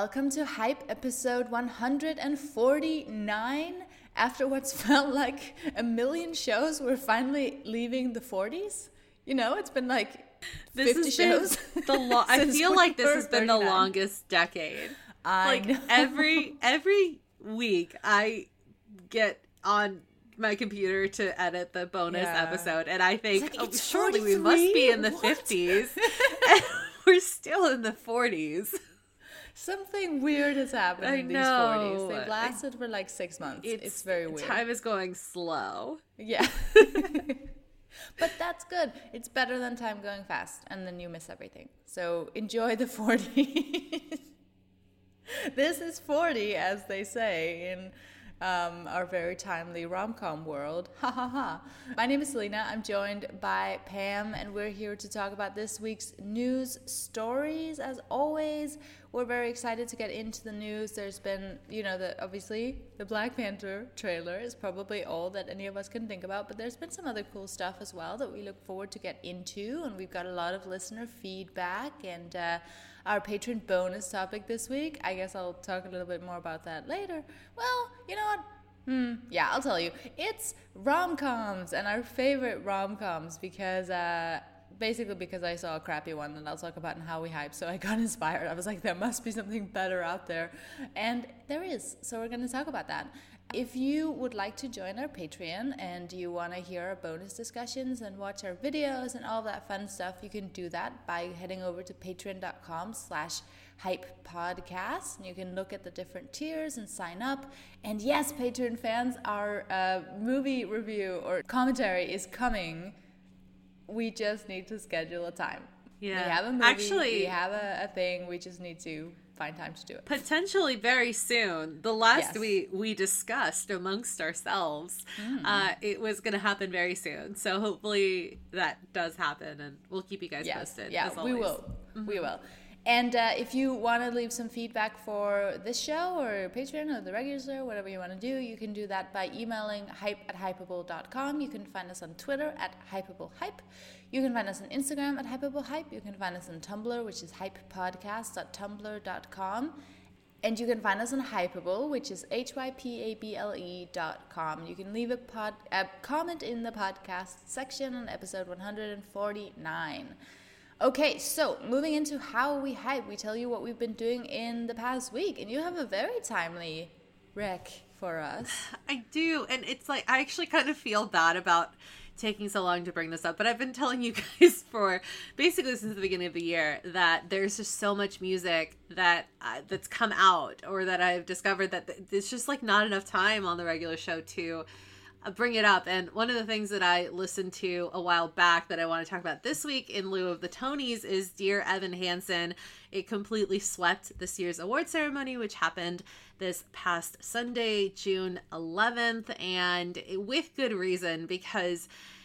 Welcome to Hype episode 149. After what's felt like a million shows, we're finally leaving the 40s. You know, it's been like 50 shows. I feel like this has been the longest decade. I know. every week I get on my computer to edit the bonus episode, and I think, surely we must be in the 50s. And we're still in the 40s. Something weird has happened in these 40s. They've lasted for like 6 months. It's very weird. Time is going slow. Yeah. But that's good. It's better than time going fast, and then you miss everything. So enjoy the 40s. This is 40, as they say in our very timely rom-com world. Ha ha ha. My name is Selena. I'm joined by Pam, and we're here to talk about this week's news stories. As always, we're very excited to get into the news. There's been, obviously the Black Panther trailer is probably all that any of us can think about, but there's been some other cool stuff as well that we look forward to get into, and we've got a lot of listener feedback and our patron bonus topic this week. I guess I'll talk a little bit more about that later. Well, you know what? Yeah, I'll tell you. It's rom-coms, and our favorite rom-coms because basically because I saw a crappy one that I'll talk about in How We Hype, so I got inspired. I was like, there must be something better out there. And there is, so we're going to talk about that. If you would like to join our Patreon and you want to hear our bonus discussions and watch our videos and all that fun stuff, you can do that by heading over to patreon.com/hypepodcast. And you can look at the different tiers and sign up. And yes, Patreon fans, our movie review or commentary is coming. We just need to schedule a time. Yeah. We have a movie, we have a thing, we just need to find time to do it. Potentially very soon. The last we discussed amongst ourselves, it was going to happen very soon. So hopefully that does happen, and we'll keep you guys posted. Yeah, we will. Mm-hmm. We will. And if you want to leave some feedback for this show or Patreon or the regular show, whatever you want to do, you can do that by emailing hype@hypable.com. You can find us on Twitter @hypablehype. You can find us on Instagram @hypablehype. You can find us on Tumblr, which is hypepodcast.tumblr.com. And you can find us on Hypable, which is hypable.com. You can leave a comment in the podcast section on episode 149. Okay, so moving into How We Hype, we tell you what we've been doing in the past week, and you have a very timely rec for us. I do, and it's like, I actually kind of feel bad about taking so long to bring this up, but I've been telling you guys for basically since the beginning of the year that there's just so much music that that's come out, or that I've discovered that it's just like not enough time on the regular show to bring it up. And one of the things that I listened to a while back that I want to talk about this week in lieu of the Tonys is Dear Evan Hansen. It completely swept this year's award ceremony, which happened this past Sunday, June 11th, and with good reason, because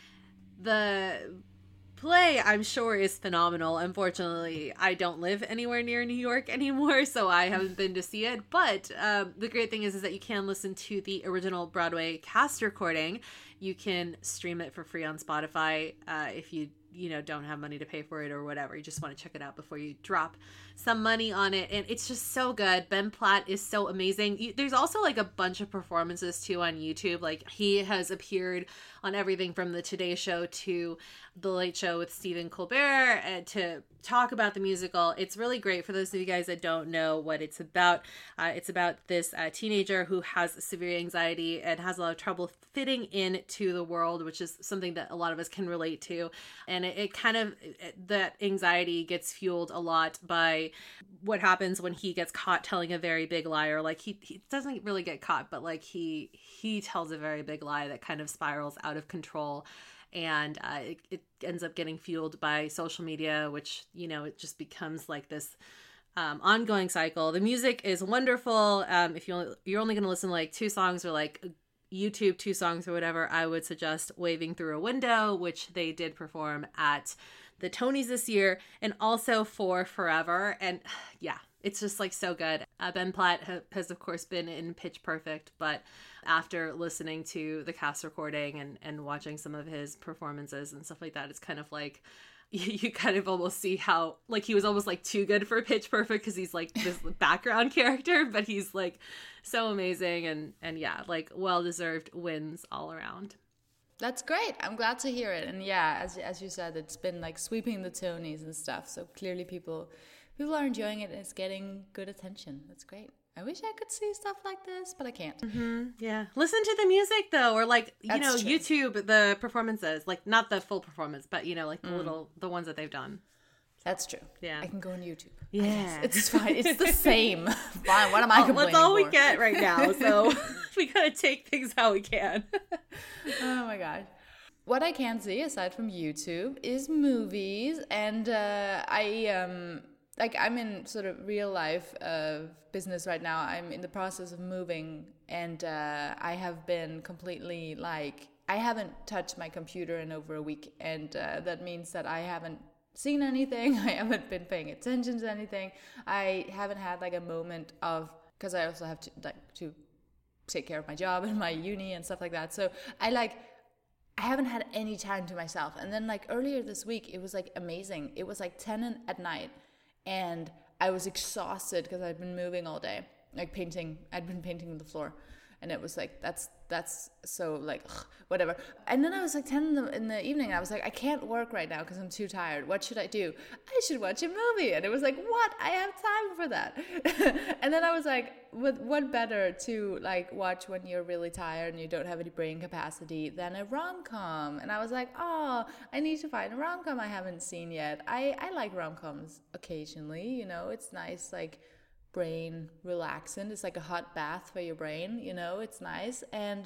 the play, I'm sure, is phenomenal. Unfortunately, I don't live anywhere near New York anymore, so I haven't been to see it. But the great thing is that you can listen to the original Broadway cast recording. You can stream it for free on Spotify if you don't have money to pay for it or whatever. You just want to check it out before you drop some money on it. And it's just so good. Ben Platt is so amazing. There's also like a bunch of performances too on YouTube. Like, he has appeared on everything from the Today Show to The Late Show with Stephen Colbert to talk about the musical. It's really great. For those of you guys that don't know what it's about this teenager who has severe anxiety and has a lot of trouble fitting into the world, which is something that a lot of us can relate to. And it kind of, that anxiety gets fueled a lot by what happens when he gets caught telling a very big lie, or like he doesn't really get caught, but like he tells a very big lie that kind of spirals out of control. And it ends up getting fueled by social media, which, it just becomes like this ongoing cycle. The music is wonderful. If you're only going to listen to like 2 songs or like YouTube 2 songs or whatever, I would suggest Waving Through a Window, which they did perform at the Tonys this year, and also for Forever. And yeah, it's just like so good. Ben Platt has of course been in Pitch Perfect, but after listening to the cast recording and watching some of his performances and stuff like that, it's kind of like you kind of almost see how like he was almost like too good for Pitch Perfect because he's like this background character, but he's like so amazing and yeah, like well-deserved wins all around. That's great. I'm glad to hear it. And yeah, as you said, it's been like sweeping the Tonys and stuff. So clearly people are enjoying it and it's getting good attention. That's great. I wish I could see stuff like this, but I can't. Yeah. Listen to the music though, or like, That's true. YouTube the performances, like not the full performance, but like the ones that they've done. That's true. Yeah. I can go on YouTube. Yeah. It's fine. It's the same. Fine. What am I complaining That's all we for? get right now. So we gotta take things how we can. Oh my gosh. What I can see aside from YouTube is movies, and I'm in sort of real life business right now. I'm in the process of moving, and I have been completely like, I haven't touched my computer in over a week, and that means that I haven't seen anything. I haven't been paying attention to anything. I haven't had like a moment of, because I also have to take care of my job and my uni and stuff like that. So I haven't had any time to myself. And then like earlier this week, it was like amazing. It was like 10 at night. And I was exhausted because I'd been moving all day, like painting. I'd been painting the floor, and it was like that's so like whatever. And then I was like 10 in the evening. And I was like, I can't work right now because I'm too tired. What should I do? I should watch a movie. And it was like, what? I have time for that. And then I was like, what better to like watch when you're really tired and you don't have any brain capacity than a rom-com? And I was like, oh, I need to find a rom-com I haven't seen yet. I like rom-coms occasionally, it's nice, like brain relaxant. It's like a hot bath for your brain, it's nice. And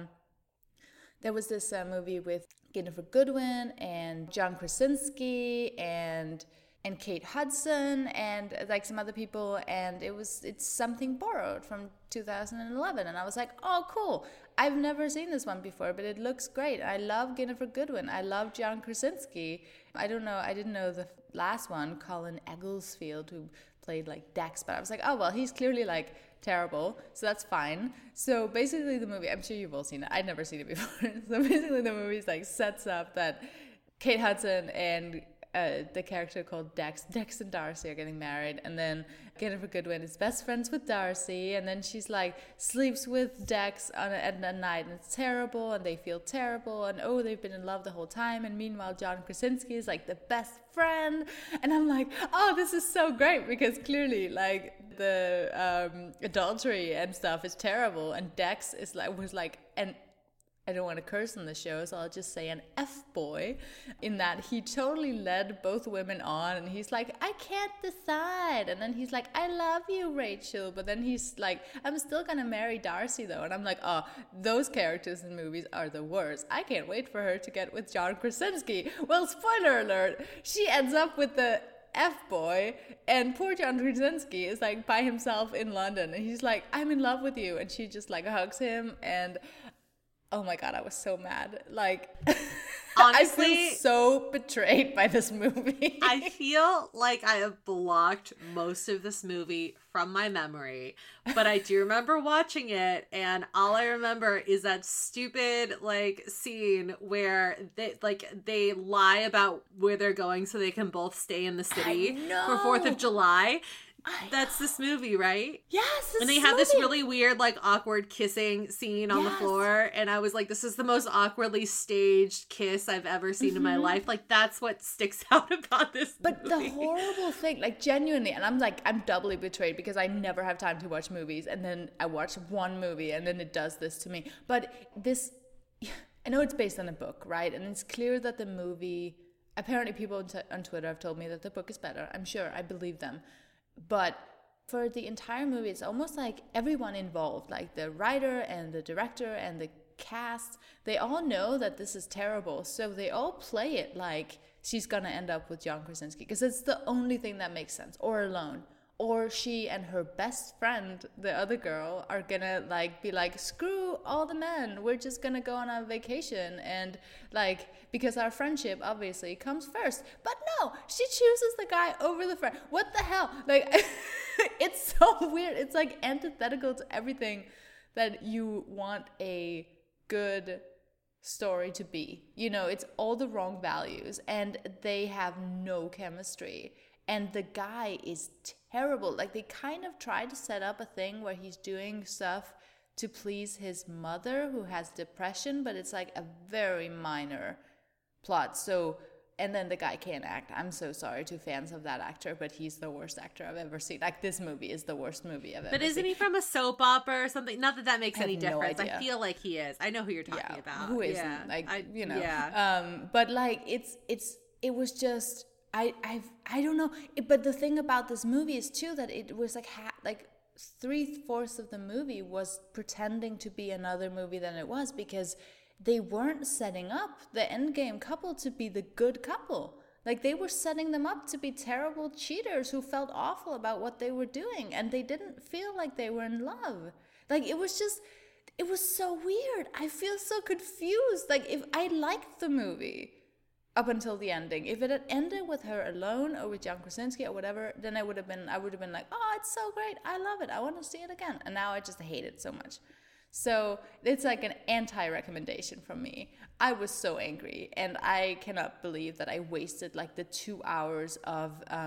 there was this movie with Ginnifer Goodwin and John Krasinski and Kate Hudson and like some other people, and it's Something Borrowed from 2011, and I was like, oh cool, I've never seen this one before, but it looks great. I love Ginnifer Goodwin, I love John Krasinski. I didn't know the last one, Colin Egglesfield, who played like Dex, but I was like, oh well, he's clearly like terrible, so that's fine. So basically the movie, I'm sure you've all seen it, I'd never seen it before. So basically the movie like sets up that Kate Hudson and the character called Dex and Darcy are getting married, and then Ginnifer Goodwin is best friends with Darcy, and then she's like sleeps with Dex at night, and it's terrible, and they feel terrible, and oh, they've been in love the whole time, and meanwhile John Krasinski is like the best friend, and I'm like, oh, this is so great, because clearly like the adultery and stuff is terrible, and Dex was like an, I don't want to curse on the show, so I'll just say an F-boy, in that he totally led both women on, and he's like, I can't decide, and then he's like, I love you, Rachel, but then he's like, I'm still gonna marry Darcy though, and I'm like, oh, those characters in movies are the worst. I can't wait for her to get with John Krasinski. Well, spoiler alert, she ends up with the F-boy, and poor John Krasinski is like by himself in London, and he's like, I'm in love with you, and she just like hugs him, and oh my god, I was so mad. Like, honestly, I feel so betrayed by this movie. I feel like I have blocked most of this movie from my memory, but I do remember watching it, and all I remember is that stupid like scene where they lie about where they're going so they can both stay in the city for 4th of July. That's this movie, right? Yes. And they have this really weird, like, awkward kissing scene on the floor. And I was like, this is the most awkwardly staged kiss I've ever seen in my life. Like, that's what sticks out about this movie. But the horrible thing, like, genuinely, and I'm like, I'm doubly betrayed because I never have time to watch movies. And then I watch one movie and then it does this to me. But this, I know it's based on a book, right? And it's clear that the movie, apparently people on Twitter have told me that the book is better. I'm sure, I believe them. But for the entire movie, it's almost like everyone involved, like the writer and the director and the cast, they all know that this is terrible. So they all play it like she's going to end up with John Krasinski because it's the only thing that makes sense, or alone. Or she and her best friend, the other girl, are gonna like be like, screw all the men, we're just gonna go on a vacation, and like, because our friendship obviously comes first. But no, she chooses the guy over the friend. What the hell? Like, it's so weird. It's like antithetical to everything that you want a good story to be. You know, it's all the wrong values and they have no chemistry. And the guy is terrible. Like, they kind of try to set up a thing where he's doing stuff to please his mother who has depression, but it's like a very minor plot. So, and then the guy can't act. I'm so sorry to fans of that actor, but he's the worst actor I've ever seen. Like, this movie is the worst movie I've ever seen. But isn't he from a soap opera or something? Not that that makes any difference. No idea. I feel like he is. I know who you're talking about. Who isn't? Yeah. Like, you know. Yeah. But like, it was just, I don't know. But the thing about this movie is too that it was like 3/4 of the movie was pretending to be another movie than it was, because they weren't setting up the endgame couple to be the good couple. Like, they were setting them up to be terrible cheaters who felt awful about what they were doing, and they didn't feel like they were in love. Like, it was so weird. I feel so confused. Like, if I liked the movie up until the ending, if it had ended with her alone or with John Krasinski or whatever, then I would have been like, oh, it's so great, I love it, I want to see it again. And now I just hate it so much. So it's like an anti-recommendation from me. I was so angry, and I cannot believe that I wasted like the 2 hours of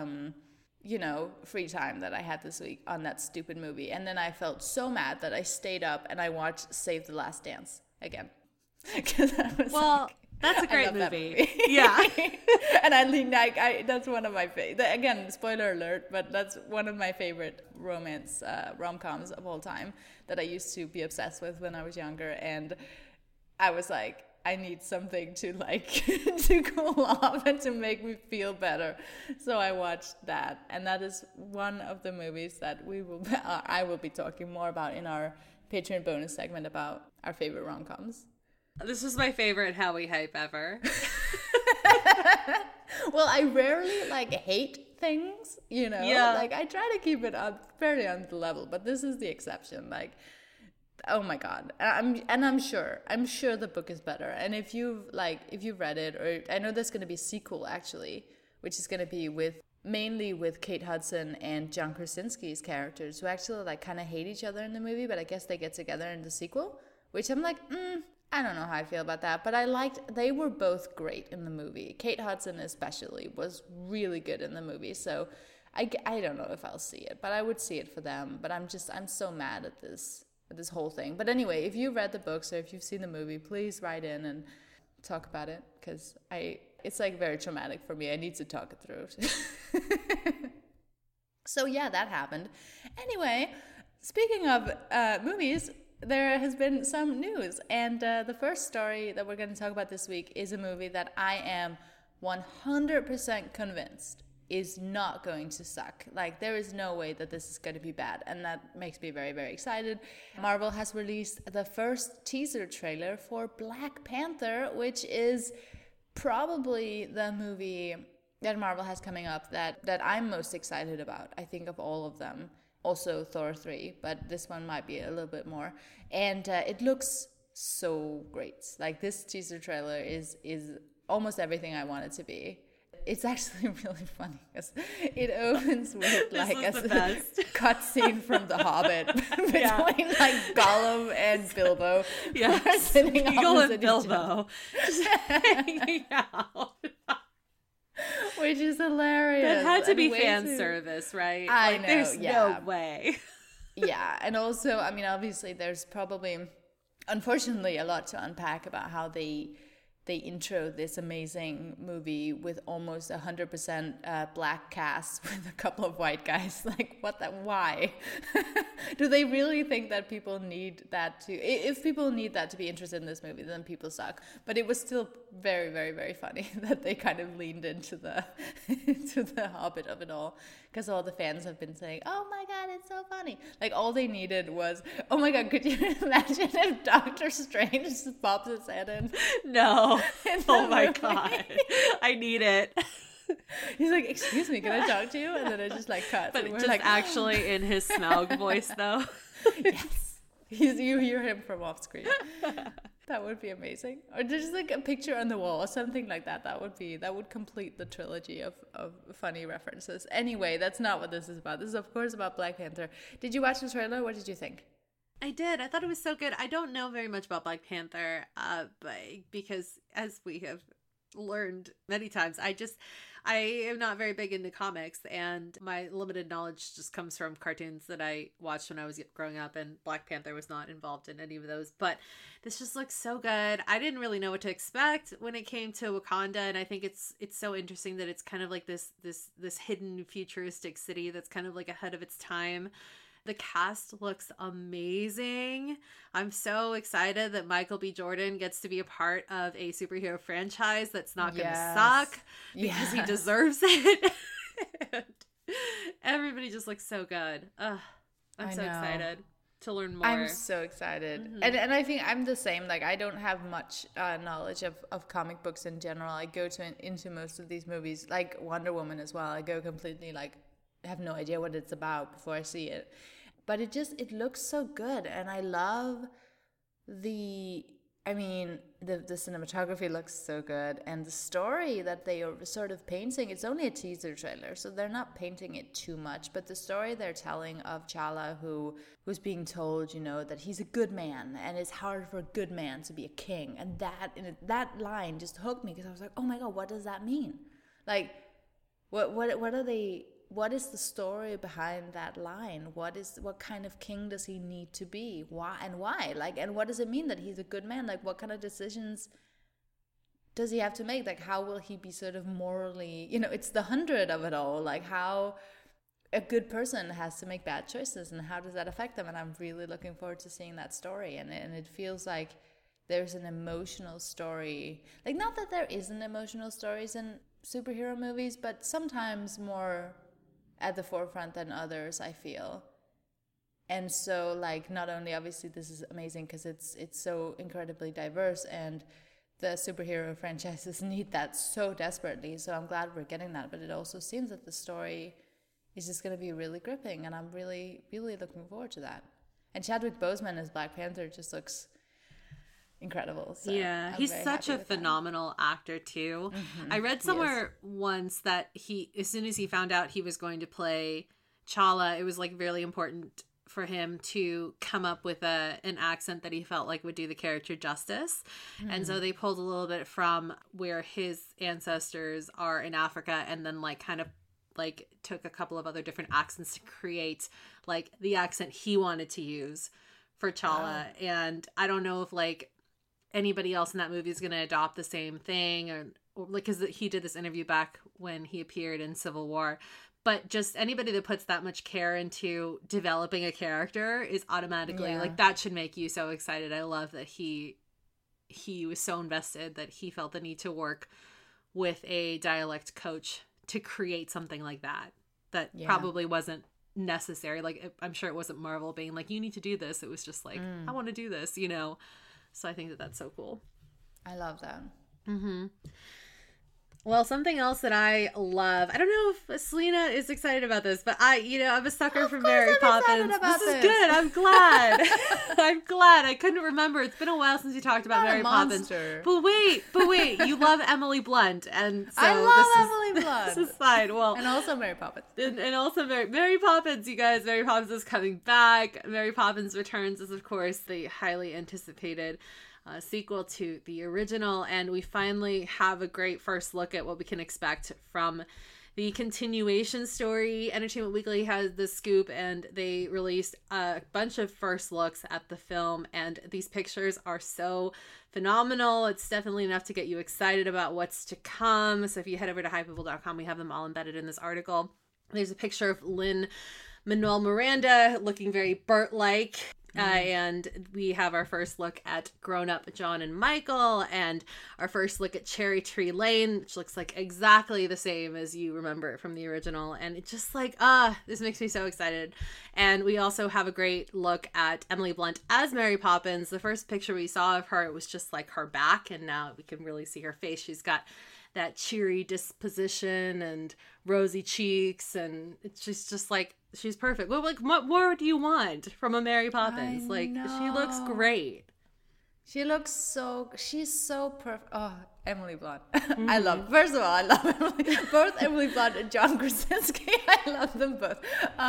free time that I had this week on that stupid movie. And then I felt so mad that I stayed up and I watched Save the Last Dance again. That's a great movie. Yeah. And that's one of my favorite, again, spoiler alert, but that's one of my favorite romance rom-coms of all time that I used to be obsessed with when I was younger. And I was like, I need something to like to cool off and to make me feel better. So I watched that, and that is one of the movies that I will be talking more about in our Patreon bonus segment about our favorite rom-coms. This was my favorite Howie hype ever. Well, I rarely hate things, you know. Yeah. Like, I try to keep it up very on the level, but this is the exception. Like, oh my god. I'm sure the book is better. And if you've read it, or I know there's going to be a sequel actually, which is going to be mainly with Kate Hudson and John Krasinski's characters, who actually kind of hate each other in the movie, but I guess they get together in the sequel, which I'm like, I don't know how I feel about that, but they were both great in the movie. Kate Hudson especially was really good in the movie, so I don't know if I'll see it, but I would see it for them. But I'm so mad at this whole thing. But anyway, if you read the books or if you've seen the movie, please write in and talk about it, because it's very traumatic for me. I need to talk it through. So yeah, that happened. Anyway, speaking of movies, there has been some news, and the first story that we're going to talk about this week is a movie that I am 100% convinced is not going to suck. Like, there is no way that this is going to be bad, and that makes me very, very excited. Marvel has released the first teaser trailer for Black Panther, which is probably the movie that Marvel has coming up that I'm most excited about, I think, of all of them. Also Thor 3, but this one might be a little bit more. And it looks so great. Like, this teaser trailer is almost everything I want it to be. It's actually really funny because it opens with a cutscene from The Hobbit between Gollum and Bilbo. Yeah, Gollum and Bilbo just hanging out. Which is hilarious. That had to be fan service, right? I know, there's no way. Yeah, and also, I mean, obviously there's probably, unfortunately, a lot to unpack about how they intro this amazing movie with almost 100% black cast with a couple of white guys. Like, why? Do they really think that people need that if people need that to be interested in this movie, then people suck. But it was still very, very, very funny that they kind of leaned into the Hobbit of it all, because all the fans have been saying, oh my god, it's so funny. Like, all they needed was, oh my god, could you imagine if Doctor Strange just pops his head in? No. Oh my god. I need it. He's like, excuse me, can I talk to you? And then it just cuts. But just actually in his Smaug voice, though. Yes. You hear him from off screen. That would be amazing. Or just a picture on the wall or something like that. That would complete the trilogy of funny references. Anyway, that's not what this is about. This is, of course, about Black Panther. Did you watch the trailer? What did you think? I did. I thought it was so good. I don't know very much about Black Panther, but because as we have learned many times, I am not very big into comics, and my limited knowledge just comes from cartoons that I watched when I was growing up, and Black Panther was not involved in any of those. But this just looks so good. I didn't really know what to expect when it came to Wakanda, and I think it's so interesting that it's kind of like this hidden futuristic city that's kind of like ahead of its time. The cast looks amazing. I'm so excited that Michael B. Jordan gets to be a part of a superhero franchise that's not going to suck, because he deserves it. And everybody just looks so good. I'm so excited to learn more. I'm so excited. Mm-hmm. And I think I'm the same. Like, I don't have much knowledge of comic books in general. I go into most of these movies, like Wonder Woman as well. I go completely like, I have no idea what it's about before I see it. But it looks so good, and I love the cinematography looks so good, and the story that they are sort of painting, it's only a teaser trailer, so they're not painting it too much, but the story they're telling of T'Challa, who's being told, that he's a good man, and it's hard for a good man to be a king, and that line just hooked me, because I was like, oh my god, what does that mean? Like, what is the story behind that line? What kind of king does he need to be? Why? Like, and what does it mean that he's a good man? Like, what kind of decisions does he have to make? Like, how will he be sort of morally, it's the 100 of it all. Like, how a good person has to make bad choices, and how does that affect them? And I'm really looking forward to seeing that story. And it feels like there's an emotional story. Like, not that there isn't emotional stories in superhero movies, but sometimes more at the forefront than others, I feel. And so, like, not only obviously this is amazing because it's so incredibly diverse, and the superhero franchises need that so desperately, so I'm glad we're getting that, but it also seems that the story is just going to be really gripping, and I'm really, really looking forward to that. And Chadwick Boseman as Black Panther just looks incredible. So yeah, he's such a phenomenal actor too. Mm-hmm. I read somewhere once that as soon as he found out he was going to play T'Challa, it was like really important for him to come up with an accent that he felt like would do the character justice. Mm-hmm. And so they pulled a little bit from where his ancestors are in Africa, and then like kind of like took a couple of other different accents to create like the accent he wanted to use for T'Challa. Wow. And I don't know if like anybody else in that movie is going to adopt the same thing, or like, because he did this interview back when he appeared in Civil War, but just anybody that puts that much care into developing a character is automatically like, that should make you so excited. I love that he was so invested that he felt the need to work with a dialect coach to create something like that probably wasn't necessary. Like, I'm sure it wasn't Marvel being like, you need to do this. It was just like, I want to do this, So I think that that's so cool. I love that. Mm-hmm. Well, something else that I love, I don't know if Selena is excited about this, but I'm a sucker for Mary Poppins. This is good. I'm glad. I'm glad. I couldn't remember. It's been a while since you talked about Mary Poppins. But wait. You love Emily Blunt. And so I love Emily Blunt. This is fine. Well, and also Mary Poppins. And also Mary Poppins, you guys. Mary Poppins is coming back. Mary Poppins Returns is, of course, the highly anticipated sequel to the original, and we finally have a great first look at what we can expect from the continuation story. Entertainment Weekly has the scoop, and they released a bunch of first looks at the film, and these pictures are so phenomenal. It's definitely enough to get you excited about what's to come. So if you head over to hypeable.com, we have them all embedded in this article. There's a picture of Lin-Manuel Miranda looking very Bert-like. And we have our first look at grown-up John and Michael, and our first look at Cherry Tree Lane, which looks like exactly the same as you remember it from the original. And it's just like, this makes me so excited. And we also have a great look at Emily Blunt as Mary Poppins. The first picture we saw of her, it was just like her back, and now we can really see her face. She's got that cheery disposition and rosy cheeks, and it's just like, she's perfect. Well, like, what more do you want from a Mary Poppins? Like, she looks great. She's so perfect. Oh, Emily Blunt. First of all, I love Emily. Both Emily Blunt and John Krasinski. I love them both.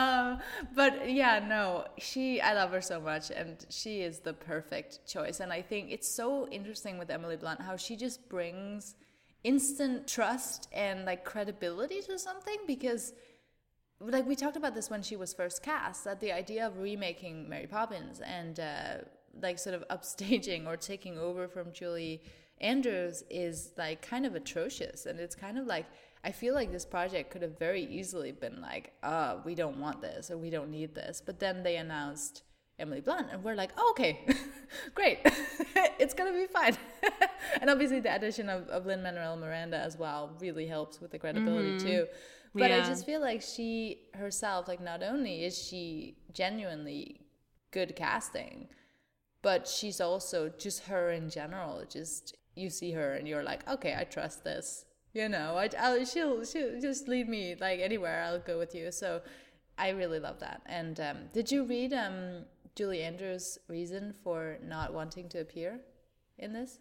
But yeah, no, I love her so much, and she is the perfect choice. And I think it's so interesting with Emily Blunt how she just brings instant trust and like credibility to something, because like we talked about this when she was first cast, that the idea of remaking Mary Poppins and like sort of upstaging or taking over from Julie Andrews is like kind of atrocious. And it's kind of like, I feel like this project could have very easily been like, we don't want this or we don't need this. But then they announced Emily Blunt and we're like, oh, okay, great. It's going to be fine. And obviously the addition of Lin-Manuel Miranda as well really helps with the credibility too. But I just feel like she herself, like not only is she genuinely good casting, but she's also just her in general. Just you see her and you're like, okay, I trust this. You know, she'll just lead me like anywhere. I'll go with you. So I really love that. And did you read Julie Andrews' reason for not wanting to appear in this?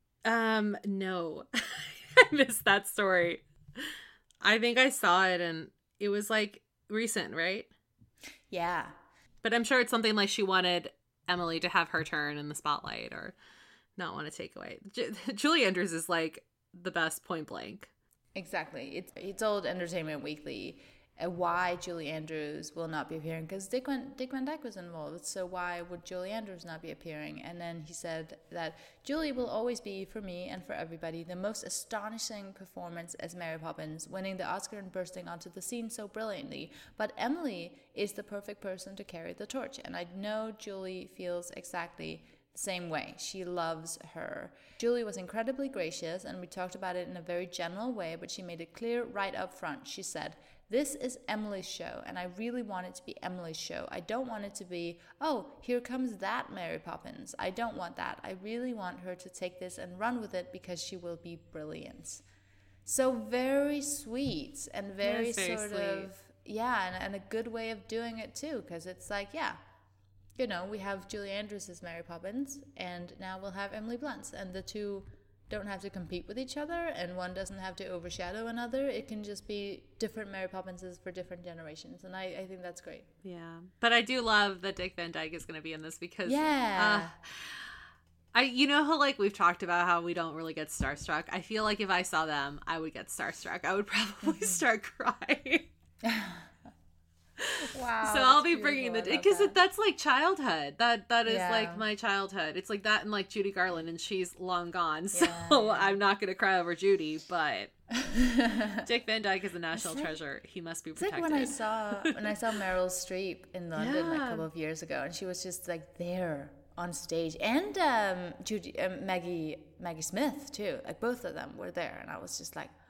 No, I missed that story. I think I saw it and it was like recent, right? Yeah. But I'm sure it's something like she wanted Emily to have her turn in the spotlight or not want to take away. Julie Andrews is like the best, point blank. Exactly. He told Entertainment Weekly why Julie Andrews will not be appearing, because Dick Van Dyke was involved, so why would Julie Andrews not be appearing? And then he said that Julie will always be, for me and for everybody, the most astonishing performance as Mary Poppins, winning the Oscar and bursting onto the scene so brilliantly. But Emily is the perfect person to carry the torch, and I know Julie feels exactly the same way. She loves her. Julie was incredibly gracious, and we talked about it in a very general way, but she made it clear right up front. She said, "This is Emily's show, and I really want it to be Emily's show. I don't want it to be, oh, here comes that Mary Poppins. I don't want that. I really want her to take this and run with it because she will be brilliant." So very sweet and very sort of, yeah, and a good way of doing it too, because it's like, yeah, you know, we have Julie Andrews as Mary Poppins, and now we'll have Emily Blunt, and the two don't have to compete with each other, and one doesn't have to overshadow another. It can just be different Mary Poppinses for different generations, and I think that's great. Yeah, but I do love that Dick Van Dyke is going to be in this because you know how like we've talked about how we don't really get starstruck. I feel like if I saw them, I would get starstruck. I would probably start crying. Wow. So I'll be bringing because that's like childhood. That is like my childhood. It's like that and like Judy Garland, and she's long gone. So I'm not gonna cry over Judy, but Dick Van Dyke is a national treasure. He must be protected. It's like when I saw Meryl Streep in London a couple of years ago, and she was just like there on stage, and Maggie Smith too. Like both of them were there, and I was just like,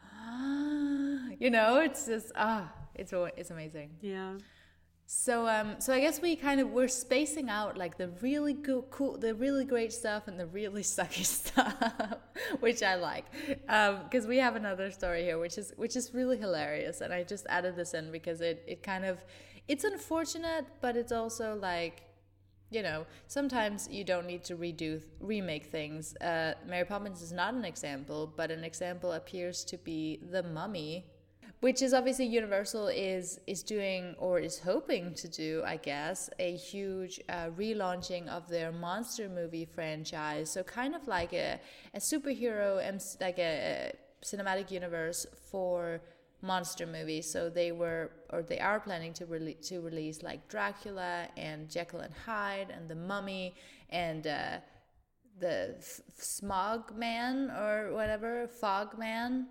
you know, it's just it's amazing. Yeah. So I guess we're spacing out like the really cool, the really great stuff and the really sucky stuff, which I like, because we have another story here, which is really hilarious, and I just added this in because it kind of, it's unfortunate, but it's also like, you know, sometimes you don't need to remake things. Mary Poppins is not an example, but an example appears to be The Mummy, which is obviously Universal is doing, or is hoping to do, I guess, a huge relaunching of their monster movie franchise. So kind of like a superhero, like a cinematic universe for monster movies. So they are planning to release like Dracula and Jekyll and Hyde and The Mummy and the Smog Man or whatever, Fog Man,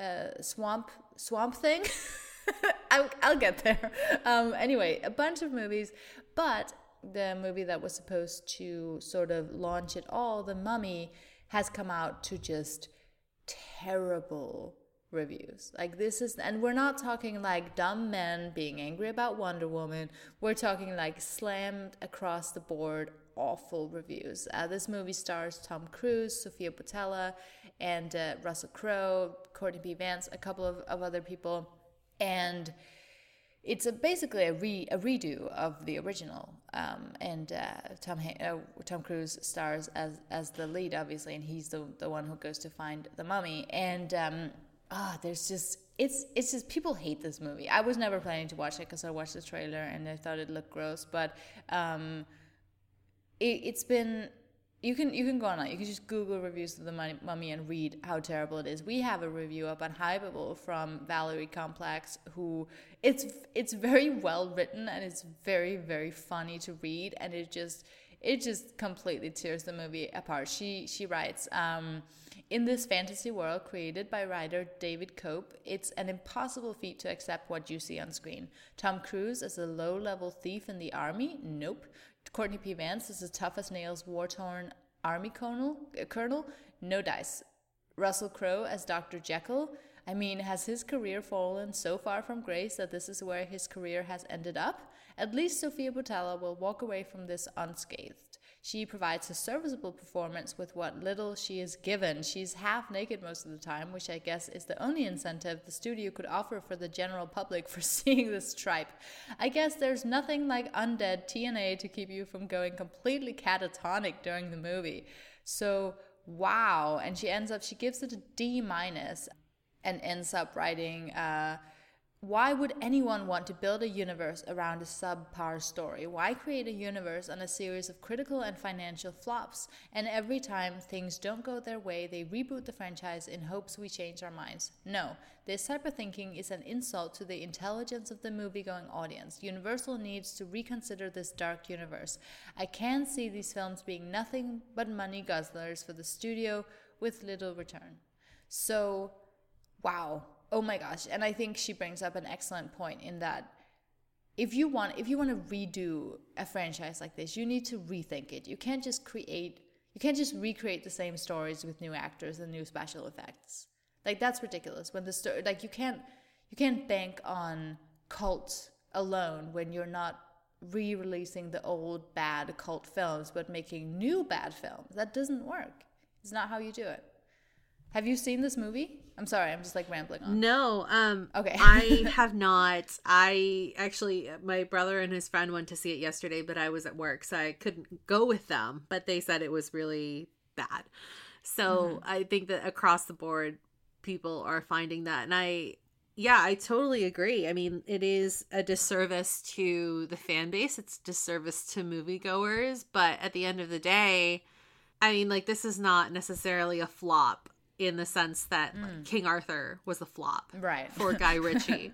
Swamp Thing. I'll get there. Anyway, a bunch of movies, but the movie that was supposed to sort of launch it all, The Mummy, has come out to just terrible reviews. Like this is, and we're not talking like dumb men being angry about Wonder Woman. We're talking like slammed across the board awful reviews. This movie stars Tom Cruise, Sophia Boutella, and Russell Crowe, Courtney B. Vance, a couple of other people, and basically a redo of the original, and Tom Cruise stars as the lead, obviously, and he's the one who goes to find the mummy. And there's just it's just people hate this movie. I was never planning to watch it because I watched the trailer and I thought it looked gross, but it's been. You can go online. You can just Google reviews of the Mummy and read how terrible it is. We have a review up on Hypable from Valerie Complex, who it's very well written and it's very, very funny to read, and it just completely tears the movie apart. She writes, in this fantasy world created by writer David Cope, it's an impossible feat to accept what you see on screen. Tom Cruise as a low-level thief in the army? Nope. Courtney P. Vance is the tough as nails war-torn army colonel? No dice. Russell Crowe as Dr. Jekyll? I mean, has his career fallen so far from grace that this is where his career has ended up? At least Sofia Boutella will walk away from this unscathed. She provides a serviceable performance with what little she is given. She's half naked most of the time, which I guess is the only incentive the studio could offer for the general public for seeing this tripe. I guess there's nothing like undead TNA to keep you from going completely catatonic during the movie. So, wow. And she gives it a D- and ends up writing, why would anyone want to build a universe around a subpar story? Why create a universe on a series of critical and financial flops? And every time things don't go their way, they reboot the franchise in hopes we change our minds. No, this type of thinking is an insult to the intelligence of the movie-going audience. Universal needs to reconsider this dark universe. I can see these films being nothing but money guzzlers for the studio with little return. So, wow. Oh my gosh. And I think she brings up an excellent point in that if you want to redo a franchise like this, you need to rethink it. You can't just recreate the same stories with new actors and new special effects. Like, that's ridiculous. When the story, like, you can't bank on cult alone when you're not re-releasing the old bad cult films but making new bad films. That doesn't work. It's not how you do it. Have you seen this movie? I'm sorry, I'm just like rambling on. No, okay. I have not. I actually, my brother and his friend went to see it yesterday, but I was at work, so I couldn't go with them. But they said it was really bad. So I think that across the board, people are finding that. And I totally agree. I mean, it is a disservice to the fan base. It's a disservice to moviegoers. But at the end of the day, I mean, like, this is not necessarily a flop in the sense that like, King Arthur was a flop for Guy Ritchie.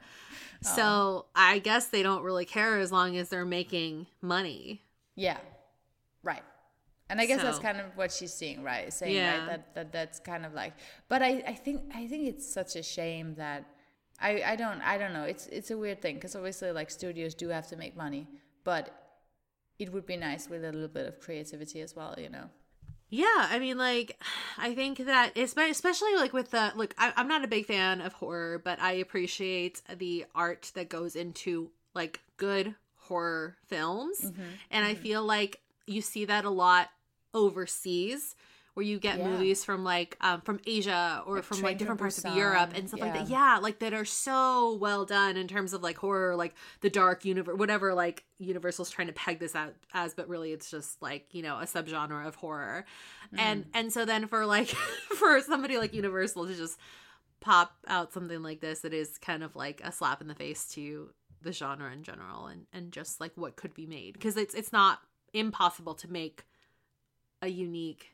So I guess they don't really care as long as they're making money. Yeah. Right. And I guess that's kind of what she's seeing, right? Saying, right, that's kind of like, but I think it's such a shame that I don't know. It's a weird thing because obviously like studios do have to make money, but it would be nice with a little bit of creativity as well, you know? Yeah, I mean, like, I think that, especially, like, with the, like, I'm not a big fan of horror, but I appreciate the art that goes into, like, good horror films, and I feel like you see that a lot overseas, where you get movies from, like, from Asia, or like from, like, different parts of Europe, and stuff like that, like, that are so well done in terms of, like, horror, like, the dark universe, whatever, like, Universal's trying to peg this out as, but really it's just, like, you know, a subgenre of horror, and so then for, like, for somebody like Universal to just pop out something like this, it is kind of, like, a slap in the face to the genre in general, and just, like, what could be made, because it's not impossible to make a unique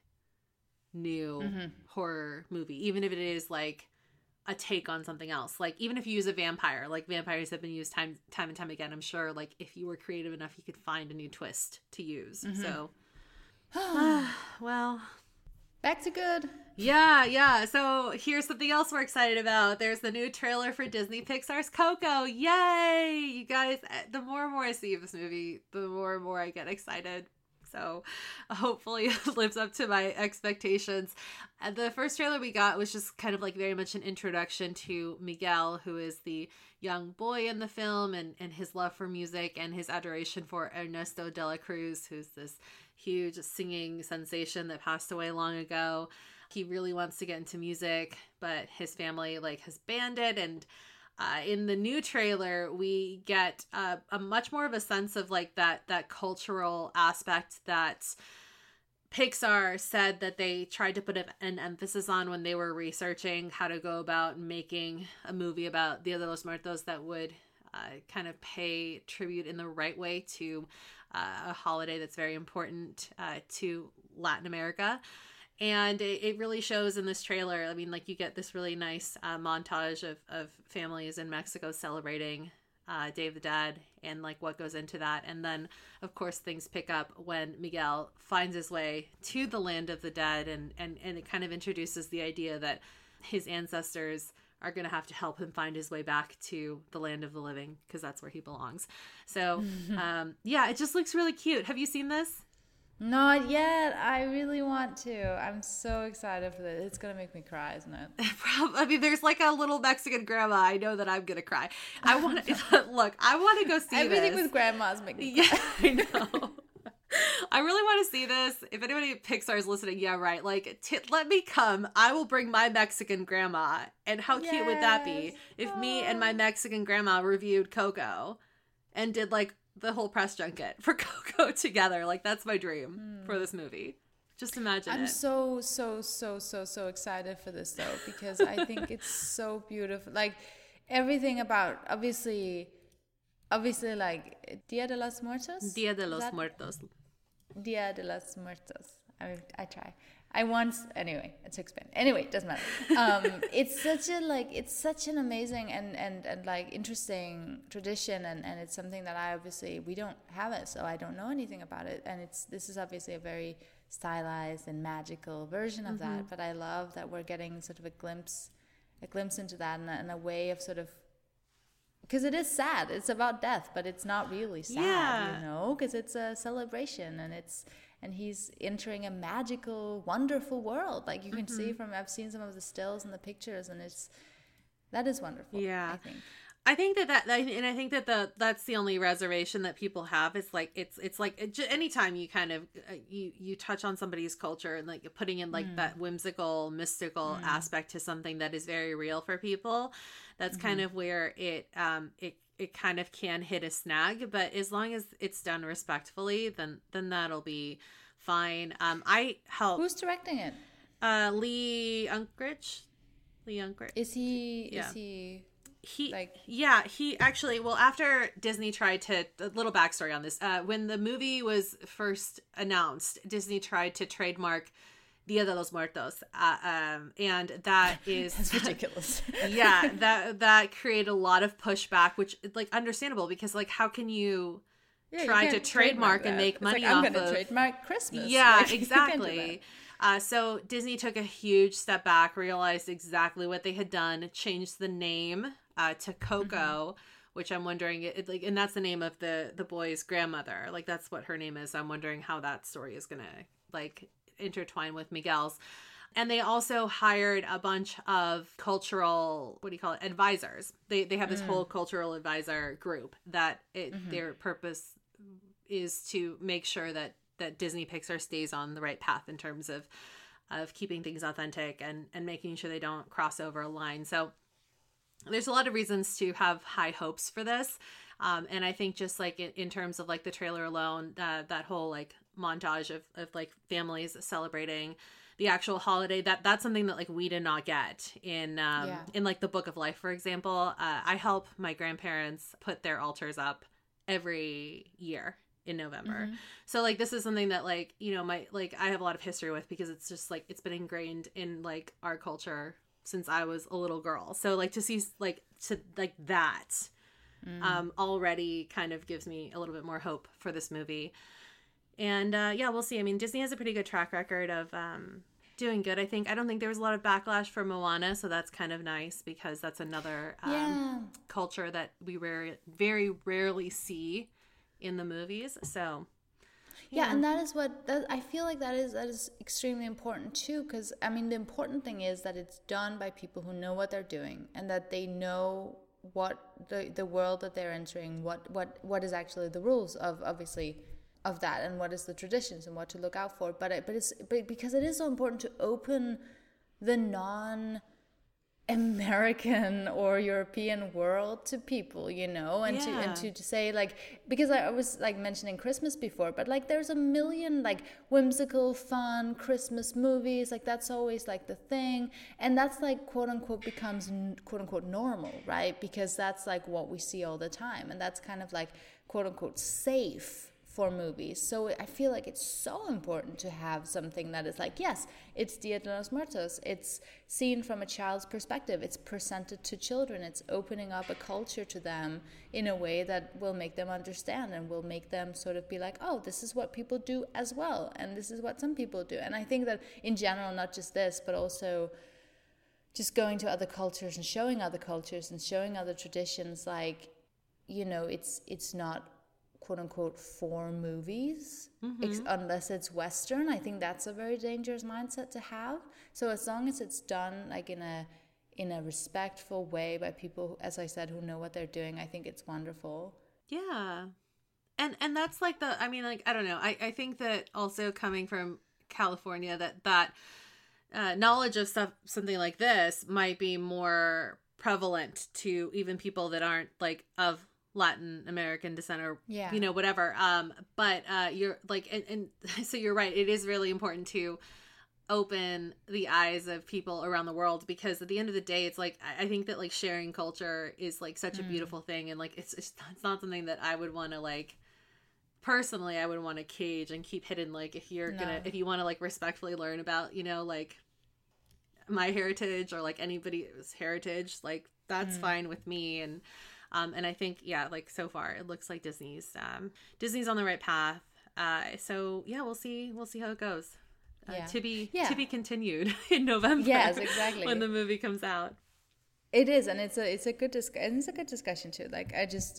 new horror movie, even if it is like a take on something else. Like, even if you use a vampire, like vampires have been used time and time again, I'm sure, like, if you were creative enough, you could find a new twist to use. So well, back to good. Yeah. So here's something else we're excited about. There's the new trailer for Disney Pixar's Coco. Yay! You guys, the more and more I see this movie, the more and more I get excited. So hopefully it lives up to my expectations. The first trailer we got was just kind of like very much an introduction to Miguel, who is the young boy in the film, and his love for music and his adoration for Ernesto de la Cruz, who's this huge singing sensation that passed away long ago. He really wants to get into music, but his family like has banned it, and in the new trailer, we get a much more of a sense of like that cultural aspect that Pixar said that they tried to put an emphasis on when they were researching how to go about making a movie about Dia de los Muertos that would kind of pay tribute in the right way to a holiday that's very important to Latin America. And it really shows in this trailer. I mean, like, you get this really nice montage of families in Mexico celebrating Day of the Dead and like what goes into that. And then, of course, things pick up when Miguel finds his way to the land of the dead, and it kind of introduces the idea that his ancestors are going to have to help him find his way back to the land of the living, because that's where he belongs. So, yeah, it just looks really cute. Have you seen this? Not yet. I really want to. I'm so excited for this. It's going to make me cry, isn't it? I mean, there's like a little Mexican grandma. I know that I'm going to cry. I want to look. I want to go see Everything this. with grandmas make me cry. Yeah, I know. I really want to see this. If anybody at Pixar is listening, yeah, right. Like, let me come. I will bring my Mexican grandma. And how cute would that be if me and my Mexican grandma reviewed Coco and did like the whole press junket for Coco together? Like, that's my dream for this movie. Just imagine I'm it. so excited for this, though, because I think it's so beautiful. Like, everything about, obviously, like, Dia de los Muertos? Dia de los Muertos. Dia de los Muertos. I try. Anyway, it's too expensive. Anyway, it doesn't matter. It's such an amazing and like interesting tradition, and it's something that we don't have it, so I don't know anything about it. And this is obviously a very stylized and magical version of that, but I love that we're getting sort of a glimpse into that, and a way of sort of, because it is sad. It's about death, but it's not really sad, because it's a celebration, and he's entering a magical, wonderful world. Like, you can see I've seen some of the stills and the pictures, and that is wonderful. Yeah. I think that's the only reservation that people have. It's like, it's like anytime you kind of, you touch on somebody's culture and like putting in like that whimsical, mystical aspect to something that is very real for people, that's kind of where it kind of can hit a snag. But as long as it's done respectfully, then that'll be fine. I help. Who's directing it? Lee Unkrich. Is he He actually, well, after Disney tried to, a little backstory on this, when the movie was first announced, Disney tried to trademark Dia de los Muertos, and that is that's ridiculous. Yeah, that created a lot of pushback, which, like, understandable, because like, how can you try to trademark and make money off of? I'm going to trademark Christmas. Yeah, like, exactly. So Disney took a huge step back, realized exactly what they had done, changed the name to Coco, which I'm wondering, and that's the name of the boy's grandmother. Like, that's what her name is. I'm wondering how that story is gonna like intertwine with Miguel's. And they also hired a bunch of cultural, advisors. They have this whole cultural advisor group that their purpose is to make sure that Disney Pixar stays on the right path in terms of keeping things authentic and making sure they don't cross over a line. So there's a lot of reasons to have high hopes for this. And I think just like in terms of like the trailer alone, that whole like montage of like families celebrating the actual holiday, that's something that like we did not get in like the Book of Life, for example. I help my grandparents put their altars up every year in November. So like, this is something that like, I have a lot of history with, because it's just like, it's been ingrained in like our culture since I was a little girl. So like, to see that already kind of gives me a little bit more hope for this movie. And we'll see. I mean, Disney has a pretty good track record of doing good. I don't think there was a lot of backlash for Moana, so that's kind of nice, because that's another culture that we very rarely see in the movies. So yeah, and that is I feel like that is extremely important too, because I mean, the important thing is that it's done by people who know what they're doing, and that they know what the world that they're entering, what is actually the rules of, obviously, of that, and what is the traditions and what to look out for. But because it is so important to open the American or European world to people, you know, and Yeah. to say like, because I was like mentioning Christmas before, but like there's a million like whimsical, fun Christmas movies, like that's always like the thing, and that's like quote unquote becomes quote unquote normal, right? Because that's like what we see all the time, and that's kind of like quote unquote safe for movies. So I feel like it's so important to have something that is like, yes, it's Dia de los Muertos. It's seen from a child's perspective. It's presented to children. It's opening up a culture to them in a way that will make them understand and will make them sort of be like, oh, this is what people do as well. And this is what some people do. And I think that in general, not just this, but also just going to other cultures and showing other cultures and showing other traditions, like, you know, it's not quote unquote for movies, unless it's Western. I think that's a very dangerous mindset to have. So as long as it's done like in a respectful way by people, as I said, who know what they're doing, I think it's wonderful. Yeah. And that's like I mean, like, I don't know. I think that also coming from California, that knowledge of something like this might be more prevalent to even people that aren't like of Latin American descent or, Yeah. you know, whatever. But you're like, and so you're right. It is really important to open the eyes of people around the world, because at the end of the day, it's like, I think that like sharing culture is like such a beautiful thing. And like, it's not something that I would want to like, personally, I would want to cage and keep hidden. Like if you want to like respectfully learn about, you know, like my heritage or like anybody's heritage, like that's fine with me. And I think, yeah, like so far it looks like Disney's on the right path. So yeah, we'll see how it goes. To be continued in November. Yes, exactly. When the movie comes out. It is, and it's a good discussion too. Like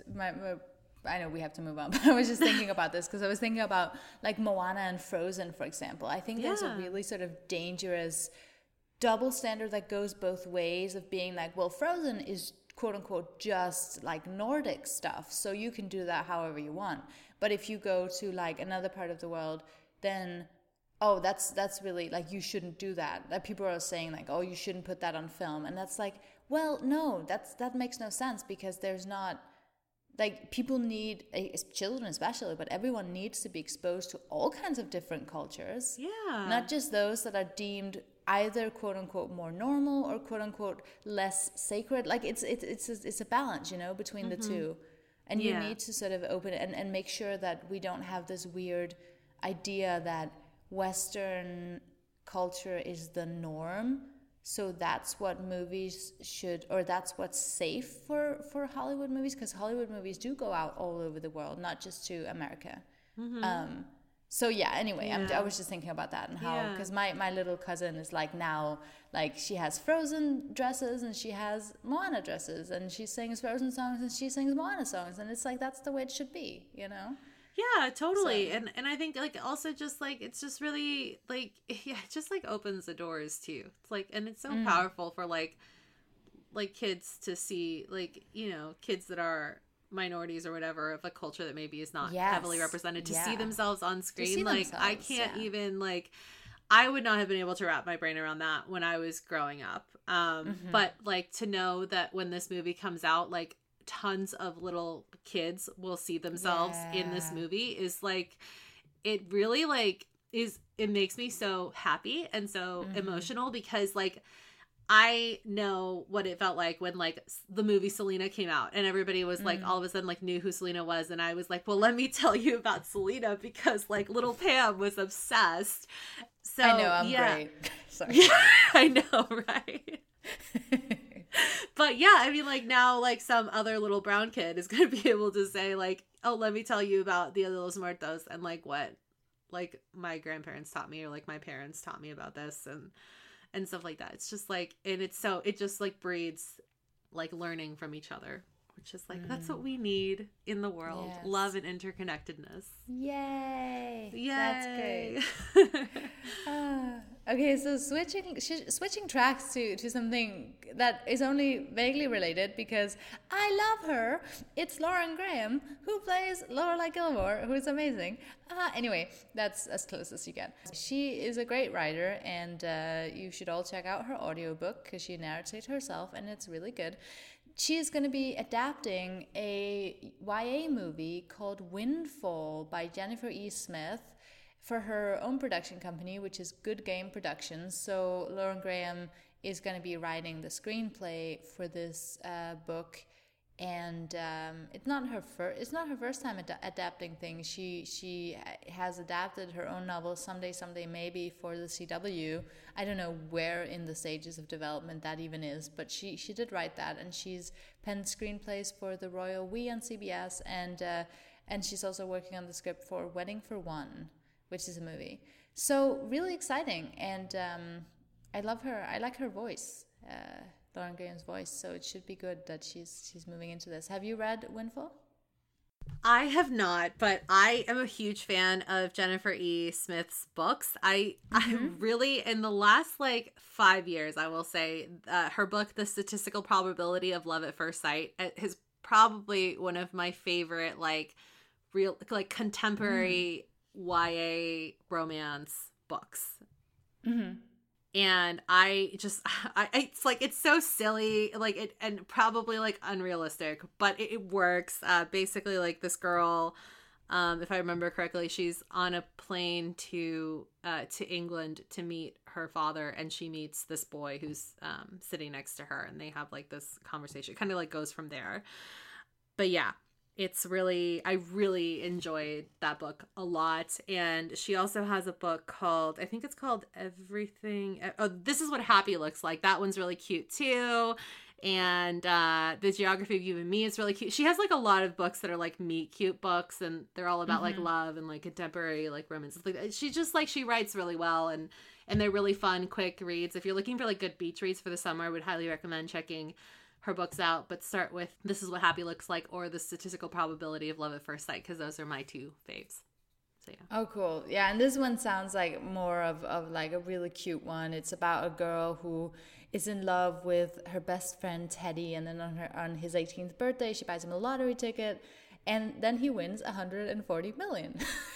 I know we have to move on, but I was just thinking about this because I was thinking about like Moana and Frozen, for example. I think there's a really sort of dangerous double standard that goes both ways of being like, well, Frozen is quote unquote just like Nordic stuff, so you can do that however you want. But if you go to like another part of the world, then that's really like, you shouldn't do that. Like people are saying like, oh, you shouldn't put that on film, and that's like, well, no, that makes no sense, because there's not like, people need, children especially, but everyone needs to be exposed to all kinds of different cultures. Yeah. Not just those that are deemed either quote unquote more normal or quote unquote less sacred. Like it's a balance, you know, between the two. And you need to sort of open it and make sure that we don't have this weird idea that Western culture is the norm, so that's what movies should, or that's what's safe for Hollywood movies, because Hollywood movies do go out all over the world, not just to America. So yeah, anyway, I was just thinking about that and how, because my little cousin is like now, like she has Frozen dresses and she has Moana dresses, and she sings Frozen songs and she sings Moana songs, and it's like, that's the way it should be, you know? Yeah, totally. So. And I think like also just like, it's just really like, yeah, it just like opens the doors too. It's like, and it's so powerful for like kids to see, like, you know, kids that are minorities or whatever of a culture that maybe is not heavily represented, to see themselves on screen. Like I can't even like, I would not have been able to wrap my brain around that when I was growing up. But like to know that when this movie comes out, like tons of little kids will see themselves in this movie is like, it really like it makes me so happy and so emotional, because like I know what it felt like when like the movie Selena came out and everybody was like all of a sudden like knew who Selena was, and I was like, well, let me tell you about Selena, because like little Pam was obsessed. So I know, I'm great. Sorry. Yeah, I know, right? But yeah, I mean, like now, like some other little brown kid is going to be able to say like, oh, let me tell you about Dia de los Muertos and like what like my grandparents taught me, or like my parents taught me about this and stuff like that. It's just like, and it's so, it just like breeds like learning from each other, which is like, that's what we need in the world. Yes. Love and interconnectedness. Yay! Yay! That's great. Okay, so switching tracks to something that is only vaguely related, because I love her. It's Lauren Graham, who plays Lorelai Gilmore, who is amazing. Anyway, that's as close as you get. She is a great writer, and you should all check out her audiobook, because she narrates it herself, and it's really good. She is going to be adapting a YA movie called Windfall by Jennifer E. Smith for her own production company, which is Good Game Productions. So Lauren Graham is going to be writing the screenplay for this book, and it's not her first time adapting things. She has adapted her own novel Someday Maybe for the CW. I don't know where in the stages of development that even is, but she did write that, and she's penned screenplays for The Royal We on CBS, and she's also working on the script for Wedding for One, which is a movie. So really exciting, and I love her. I like her voice, Lauren Graham's voice. So it should be good that she's moving into this. Have you read Windfall? I have not, but I am a huge fan of Jennifer E. Smith's books. I really, in the last 5 years, I will say, her book, The Statistical Probability of Love at First Sight, is probably one of my favorite real contemporary YA romance books. And it's so silly, and probably unrealistic, but it works. Basically, this girl, if I remember correctly, she's on a plane to England to meet her father, and she meets this boy who's sitting next to her, and they have this conversation. It kind of goes from there. But yeah, I really enjoyed that book a lot. And she also has a book called, I think it's called Everything. Oh, This Is What Happy Looks Like. That one's really cute too. And The Geography of You and Me is really cute. She has a lot of books that are meet cute books, and they're all about love and contemporary romance. She just she writes really well, and they're really fun, quick reads. If you're looking for good beach reads for the summer, I would highly recommend checking her books out, but start with This Is What Happy Looks Like or The Statistical Probability of Love at First Sight, because those are my two faves. So yeah. Oh, cool. Yeah, and this one sounds more of a really cute one. It's about a girl who is in love with her best friend Teddy, and then on his 18th birthday, she buys him a lottery ticket, and then he wins 140 million.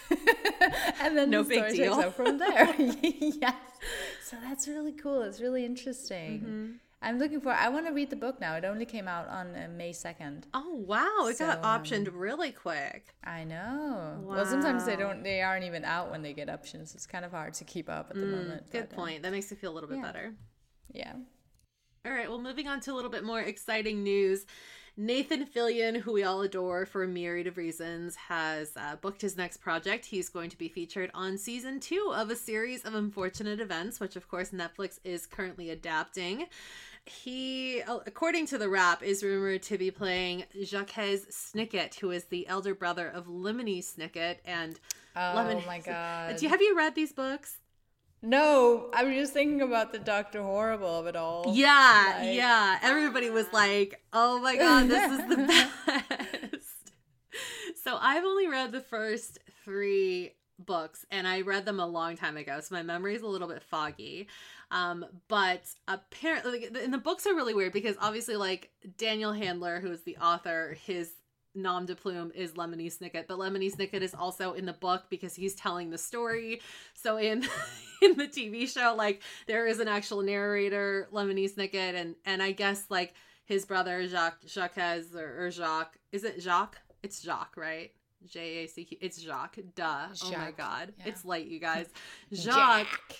And then the story takes up from there. Yes. So that's really cool. It's really interesting. I want to read the book now. It only came out on May 2nd. Oh, wow. It got optioned really quick. I know. Wow. Well, sometimes they aren't even out when they get options. It's kind of hard to keep up at the moment. Good point. That makes me feel a little bit better. Yeah. All right. Well, moving on to a little bit more exciting news. Nathan Fillion, who we all adore for a myriad of reasons, has booked his next project. He's going to be featured on season 2 of a series of unfortunate events, which of course Netflix is currently adapting. He, according to the Wrap, is rumored to be playing Jacques Snicket, who is the elder brother of Lemony Snicket. And my God. Have you read these books? No, I was just thinking about the Dr. Horrible of it all. Yeah. Everybody was like, oh my God, this is the best. So I've only read the first 3 books, and I read them a long time ago, so my memory is a little bit foggy. But apparently, and the books are really weird because obviously, Daniel Handler, who is the author, his nom de plume is Lemony Snicket, but Lemony Snicket is also in the book because he's telling the story. So in the TV show, there is an actual narrator, Lemony Snicket, and I guess his brother Jacques, or Jacques, is it Jacques? It's Jacques, right? Jacques. It's Jacques. Duh. Jacques. Oh my God. Yeah. It's late, you guys. Jacques.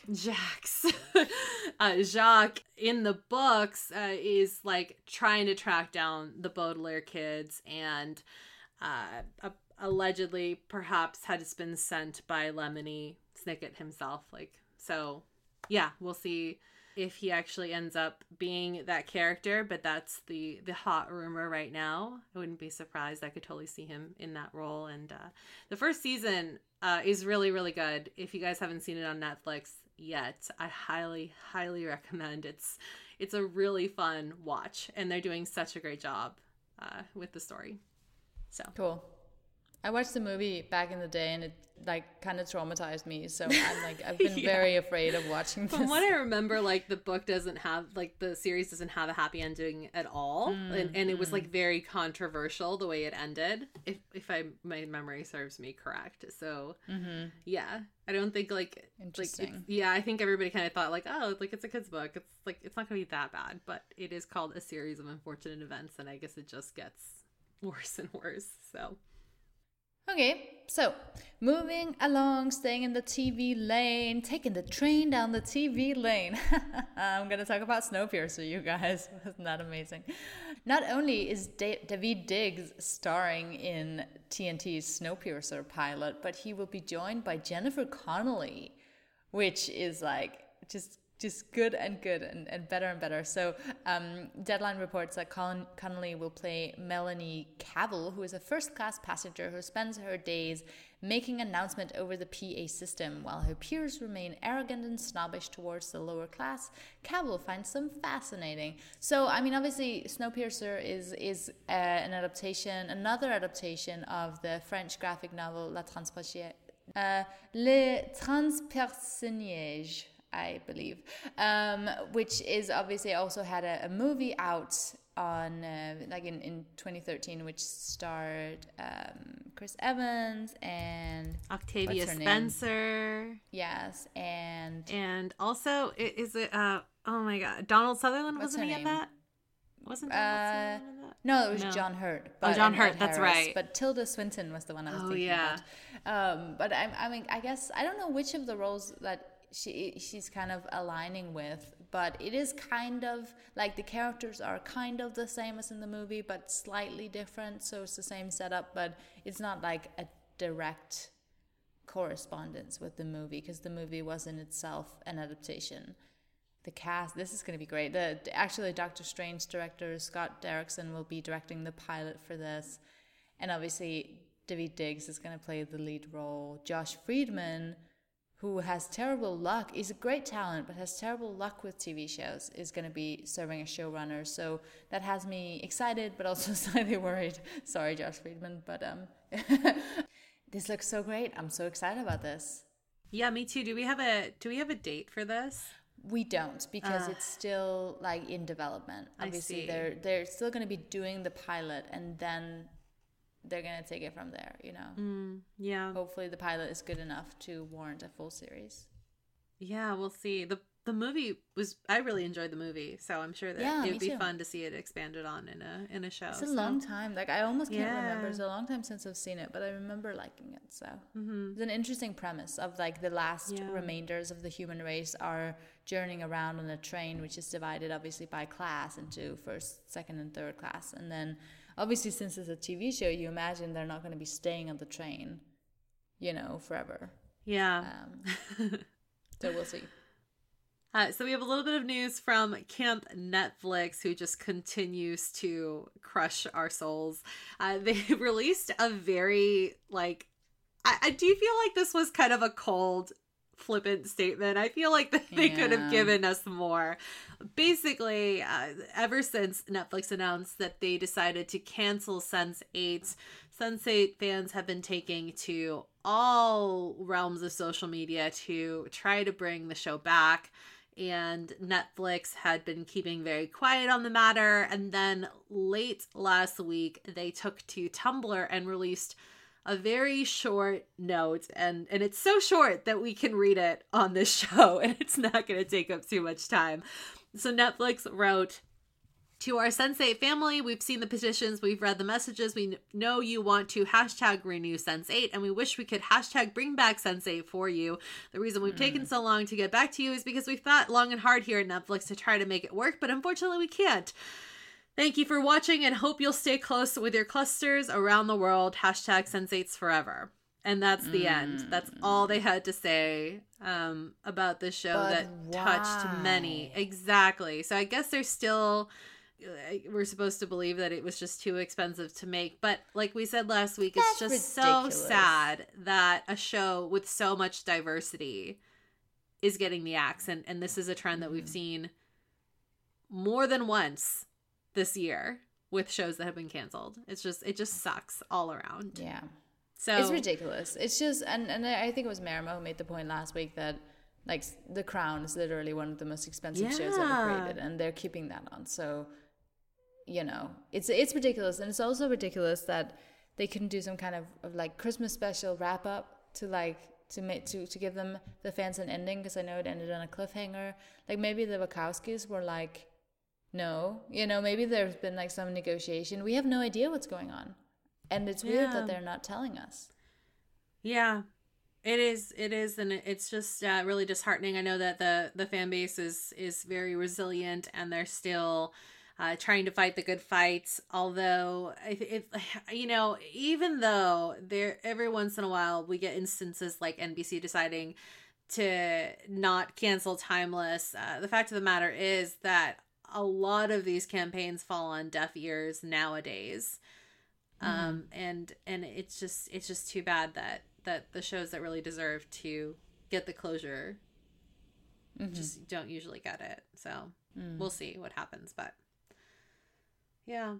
Jacques in the books is trying to track down the Baudelaire kids, and allegedly perhaps had been sent by Lemony Snicket himself. So yeah, we'll see if he actually ends up being that character, but that's the hot rumor right now. I wouldn't be surprised. I could totally see him in that role. And the first season is really, really good. If you guys haven't seen it on Netflix yet, I highly, highly recommend. It's a really fun watch, and they're doing such a great job with the story. So cool. I watched the movie back in the day, and it like kind of traumatized me. So I'm like, I've been very afraid of watching this. From what I remember, like the book doesn't have, like the series doesn't have a happy ending at all, and it was like very controversial the way it ended. If my memory serves me correct. So yeah, I don't think like interesting. I think everybody kind of thought like, oh, like it's a kid's book. It's like it's not gonna be that bad, but it is called A Series of Unfortunate Events, and I guess it just gets worse and worse. So. Okay, so moving along, staying in the TV lane, taking the train down the TV lane. I'm going to talk about Snowpiercer, you guys. Wasn't that amazing? Not only is Daveed Diggs starring in TNT's Snowpiercer pilot, but he will be joined by Jennifer Connelly, which is like just good and better and better. So Deadline reports that Connelly will play Melanie Cavill, who is a first-class passenger who spends her days making announcement over the PA system. While her peers remain arrogant and snobbish towards the lower class, Cavill finds them fascinating. So, I mean, obviously, Snowpiercer is another adaptation of the French graphic novel Le Transpercenage, I believe, which is obviously also had a movie out on in 2013, which starred Chris Evans and Octavia Spencer. Yes, and also is it oh my god, Donald Sutherland wasn't he in that? Wasn't Donald Sutherland in that? No, it was John Hurt. John Hurt, that's right. But Tilda Swinton was the one I was thinking about. But I mean, I guess I don't know which of the roles that she's kind of aligning with, but it is kind of like the characters are kind of the same as in the movie, but slightly different. So it's the same setup, but it's not like a direct correspondence with the movie, because the movie was in itself an adaptation. The cast, this is going to be great. Actually, Doctor Strange director Scott Derrickson will be directing the pilot for this, and obviously Daveed Diggs is going to play the lead role. Josh Friedman, who has terrible luck, is a great talent, but has terrible luck with TV shows, is going to be serving as showrunner. So that has me excited, but also slightly worried. Sorry, Josh Friedman, but this looks so great. I'm so excited about this. Yeah, me too. Do we have a date for this? We don't, because it's still like in development. Obviously, they're still going to be doing the pilot, and then they're going to take it from there, you know? Yeah. Hopefully the pilot is good enough to warrant a full series. Yeah, we'll see. The movie I really enjoyed the movie, so I'm sure that it would be fun to see it expanded on in a show. It's a long time. Like, I almost can't remember. It's a long time since I've seen it, but I remember liking it, so. It's an interesting premise of, like, the last remainders of the human race are journeying around on a train, which is divided, obviously, by class into first, second, and third class, and then obviously, since it's a TV show, you imagine they're not going to be staying on the train, you know, forever. Yeah. So we'll see. So we have a little bit of news from Camp Netflix, who just continues to crush our souls. They released a very, like, I do feel like this was kind of a cold, flippant statement. I feel like they could have given us more. Basically, ever since Netflix announced that they decided to cancel Sense8, Sense8 fans have been taking to all realms of social media to try to bring the show back. And Netflix had been keeping very quiet on the matter. And then late last week, they took to Tumblr and released a very short note, and it's so short that we can read it on this show, and it's not going to take up too much time. So Netflix wrote, "To our Sense8 family, we've seen the petitions, we've read the messages, we know you want to #renew Sense8, and we wish we could #bring back Sense8 for you. The reason we've taken so long to get back to you is because we've thought long and hard here at Netflix to try to make it work, but unfortunately we can't. Thank you for watching and hope you'll stay close with your clusters around the world. #Sense8s forever." And that's the end. That's all they had to say about this show touched many. Exactly. So I guess they're still... We're supposed to believe that it was just too expensive to make. But like we said last week, it's just ridiculous. So sad that a show with so much diversity is getting the axe. And this is a trend that we've seen more than once this year, with shows that have been canceled. It just sucks all around. Yeah. So it's ridiculous. It's just, and I think it was Marimo who made the point last week that like The Crown is literally one of the most expensive shows ever created, and they're keeping that on. So, you know, it's ridiculous, and it's also ridiculous that they couldn't do some kind of like Christmas special wrap up to give them the fans an ending, because I know it ended on a cliffhanger. Like maybe the Wachowskis were like, no, you know, maybe there's been like some negotiation. We have no idea what's going on. And it's weird that they're not telling us. Yeah, it is, and it's just really disheartening. I know that the fan base is very resilient, and they're still trying to fight the good fights. Although, you know, even though every once in a while we get instances like NBC deciding to not cancel Timeless, the fact of the matter is that a lot of these campaigns fall on deaf ears nowadays. And it's just too bad that the shows that really deserve to get the closure just don't usually get it. So we'll see what happens, but yeah.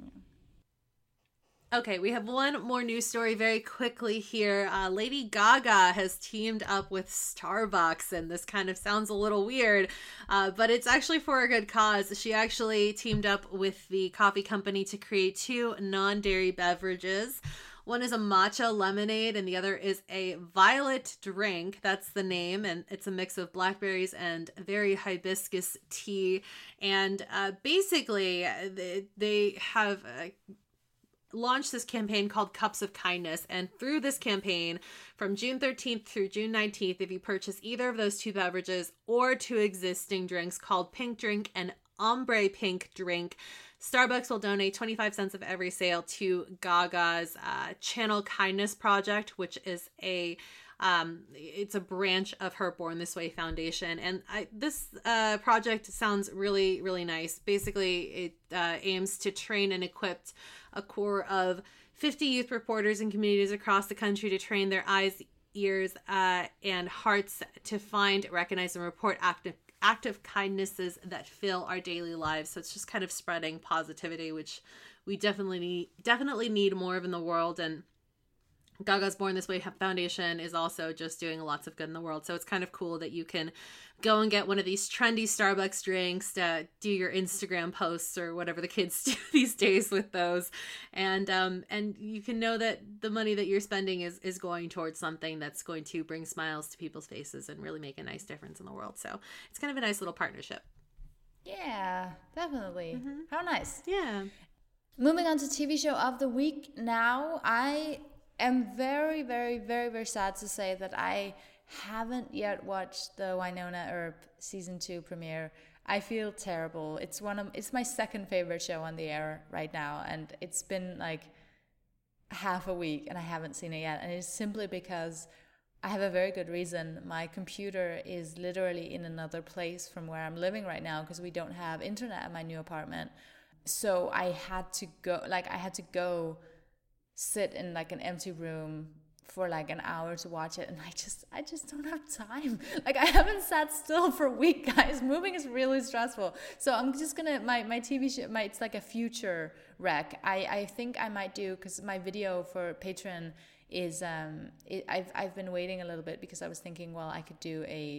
Okay, we have one more news story very quickly here. Lady Gaga has teamed up with Starbucks, and this kind of sounds a little weird, but it's actually for a good cause. She actually teamed up with the coffee company to create 2 non-dairy beverages. One is a matcha lemonade, and the other is a violet drink. That's the name, and it's a mix of blackberries and very hibiscus tea. And basically, they have launched this campaign called Cups of Kindness, and through this campaign from June 13th through June 19th, if you purchase either of those 2 beverages or 2 existing drinks called Pink Drink and Ombre Pink Drink, Starbucks will donate 25 cents of every sale to Gaga's Channel Kindness Project, which is it's a branch of her Born This Way Foundation. And this project sounds really, really nice. Basically, it aims to train and equip a core of 50 youth reporters in communities across the country to train their eyes, ears, and hearts to find, recognize, and report active kindnesses that fill our daily lives. So it's just kind of spreading positivity, which we definitely need more of in the world. And Gaga's Born This Way Foundation is also just doing lots of good in the world. So it's kind of cool that you can go and get one of these trendy Starbucks drinks to do your Instagram posts or whatever the kids do these days with those. And you can know that the money that you're spending is going towards something that's going to bring smiles to people's faces and really make a nice difference in the world. So it's kind of a nice little partnership. Yeah, definitely. How nice. Yeah. Moving on to TV show of the week now. I'm very, very, very, very sad to say that I haven't yet watched the Wynonna Earp season 2 premiere. I feel terrible. It's my second favorite show on the air right now, and it's been like half a week and I haven't seen it yet. And it's simply because I have a very good reason. My computer is literally in another place from where I'm living right now because we don't have internet at my new apartment. So I had to go sit in like an empty room for like an hour to watch it, and I just don't have time. Like, I haven't sat still for a week, guys. Moving is really stressful. So I'm just gonna my TV show, it's like a future rec. I think I might do, because my video for Patreon is I've been waiting a little bit because I was thinking, well, I could do a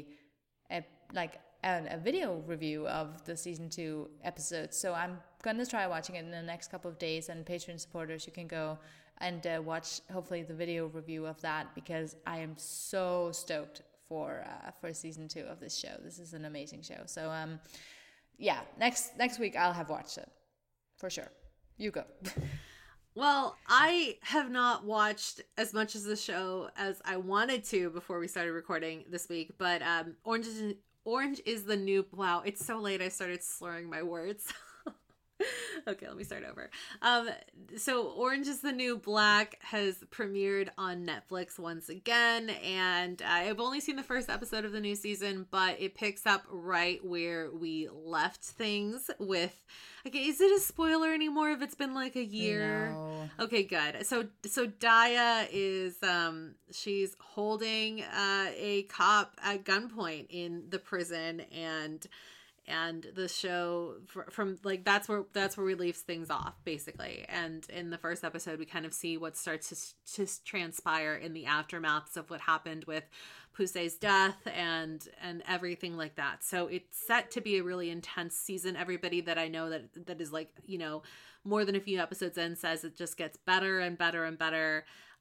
video review of the season 2 episodes. So I'm gonna try watching it in the next couple of days, and Patreon supporters, you can go and watch hopefully the video review of that, because I am so stoked for season 2 of this show. This is an amazing show. So yeah, next week I'll have watched it for sure. You go. Well, I have not watched as much of the show as I wanted to before we started recording this week, but Orange is the New Wow. It's so late I started slurring my words. Okay, let me start over. So Orange is the New Black has premiered on Netflix once again, and I've only seen the first episode of the new season, but it picks up right where we left things with... Okay, is it a spoiler anymore if it's been like a year? No. Okay, good. So Daya is, she's holding a cop at gunpoint in the prison, and and the show from like that's where we leave things off basically. And in the first episode, we kind of see what starts to transpire in the aftermaths of what happened with Pusey's death and everything like that. So it's set to be a really intense season. Everybody that I know that is like, you know, more than a few episodes in says it just gets better and better and better.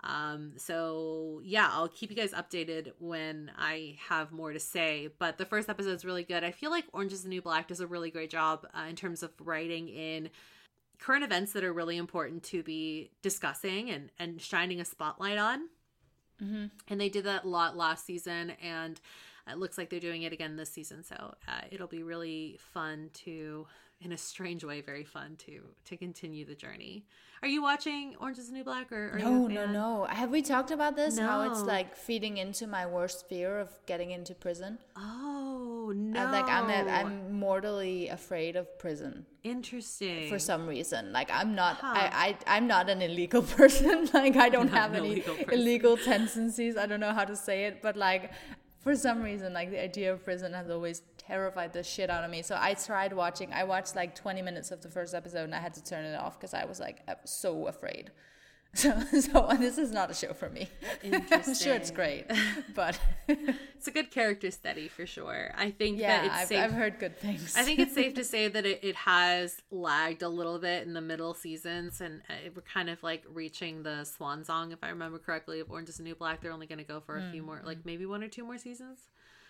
So yeah, I'll keep you guys updated when I have more to say, but the first episode is really good. I feel like Orange is the New Black does a really great job in terms of writing in current events that are really important to be discussing and shining a spotlight on. Mm-hmm. And they did that a lot last season, and it looks like they're doing it again this season. So it'll be really fun to, in a strange way, very fun to continue the journey. Are you watching Orange is the New Black? Or No. Have we talked about this? No. How it's like feeding into my worst fear of getting into prison? Oh, no. I'm mortally afraid of prison. Interesting. For some reason. Like I'm not I'm not an illegal person. Like I don't have any illegal tendencies. I don't know how to say it, but like for some reason, like the idea of prison has always terrified the shit out of me. So I watched like 20 minutes of the first episode and I had to turn it off because I was like so afraid. So this is not a show for me. I'm sure it's great, but it's a good character study for sure. I think that it's safe. I've heard good things. I think it's safe to say that it has lagged a little bit in the middle seasons, and we're kind of like reaching the swan song, if I remember correctly, of Orange is the New Black. They're only going to go for a few more, like maybe 1 or 2 more seasons.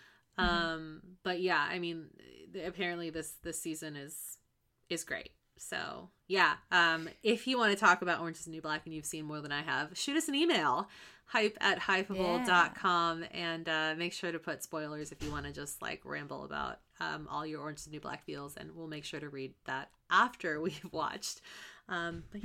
But yeah, I mean, apparently this season is great. So yeah, if you want to talk about Orange is the New Black and you've seen more than I have, shoot us an email, hype@hypeable.com, and make sure to put spoilers if you want to just like ramble about all your Orange is the New Black feels, and we'll make sure to read that after we've watched. But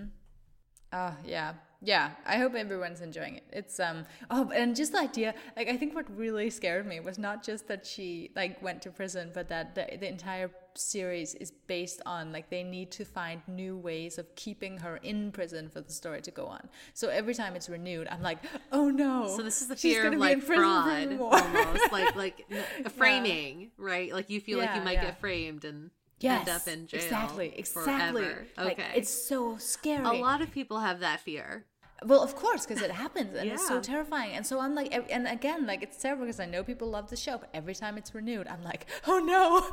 yeah. Yeah, I hope everyone's enjoying it. It's and just the idea, like I think what really scared me was not just that she like went to prison, but that the entire series is based on like they need to find new ways of keeping her in prison for the story to go on. So every time it's renewed, I'm like, oh no. So this is the fear of like fraud, almost like a framing, right? Like you feel like you might get framed and end up in jail. Exactly. Forever. Okay. Like, it's so scary. A lot of people have that fear. Well, of course, because it happens and it's so terrifying. And so I'm like, and again, like it's terrible because I know people love the show, but every time it's renewed, I'm like, oh no,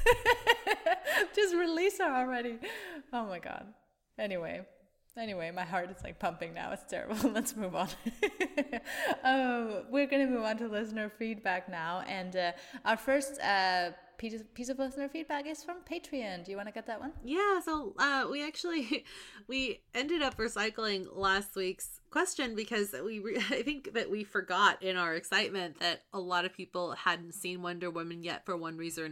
just release her already. Oh my God. Anyway, my heart is like pumping now. It's terrible. Let's move on. We're going to move on to listener feedback now. And our first piece of listener feedback is from Patreon. Do you want to get that one? Yeah, so we ended up recycling last week's question because I think that we forgot in our excitement that a lot of people hadn't seen Wonder Woman yet for one reason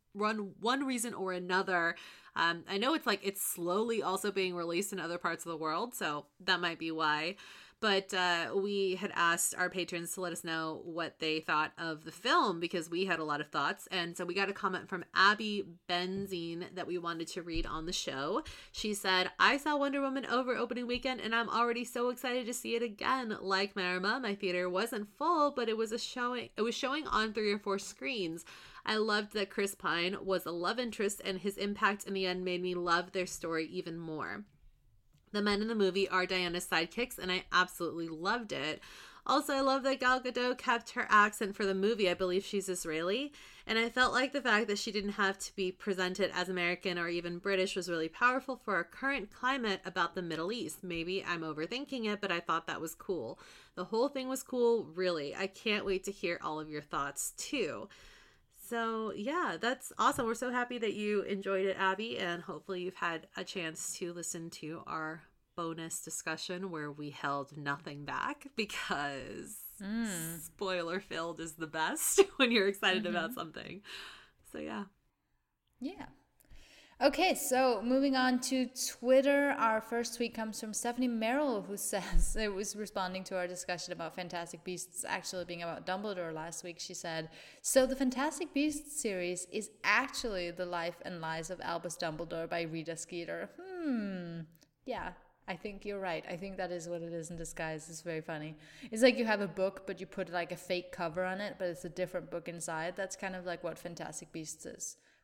or another. I know it's slowly also being released in other parts of the world, so that might be why. But we had asked our patrons to let us know what they thought of the film because we had a lot of thoughts. And so we got a comment from Abby Benzine that we wanted to read on the show. She said, I saw Wonder Woman over opening weekend and I'm already so excited to see it again. Like Marima, my theater wasn't full, but it was showing on 3 or 4 screens. I loved that Chris Pine was a love interest and his impact in the end made me love their story even more. The men in the movie are Diana's sidekicks, and I absolutely loved it. Also, I love that Gal Gadot kept her accent for the movie. I believe she's Israeli. And I felt like the fact that she didn't have to be presented as American or even British was really powerful for our current climate about the Middle East. Maybe I'm overthinking it, but I thought that was cool. The whole thing was cool, really. I can't wait to hear all of your thoughts, too. So, yeah, that's awesome. We're so happy that you enjoyed it, Abby, and hopefully you've had a chance to listen to our bonus discussion where we held nothing back because spoiler-filled is the best when you're excited about something. So, yeah. Yeah. Okay, so moving on to Twitter, our first tweet comes from Stephanie Merrill, who says, it was responding to our discussion about Fantastic Beasts actually being about Dumbledore last week. She said, so the Fantastic Beasts series is actually The Life and Lies of Albus Dumbledore by Rita Skeeter. Yeah, I think you're right. I think that is what it is in disguise. It's very funny. It's like you have a book, but you put like a fake cover on it, but it's a different book inside. That's kind of like what Fantastic Beasts is.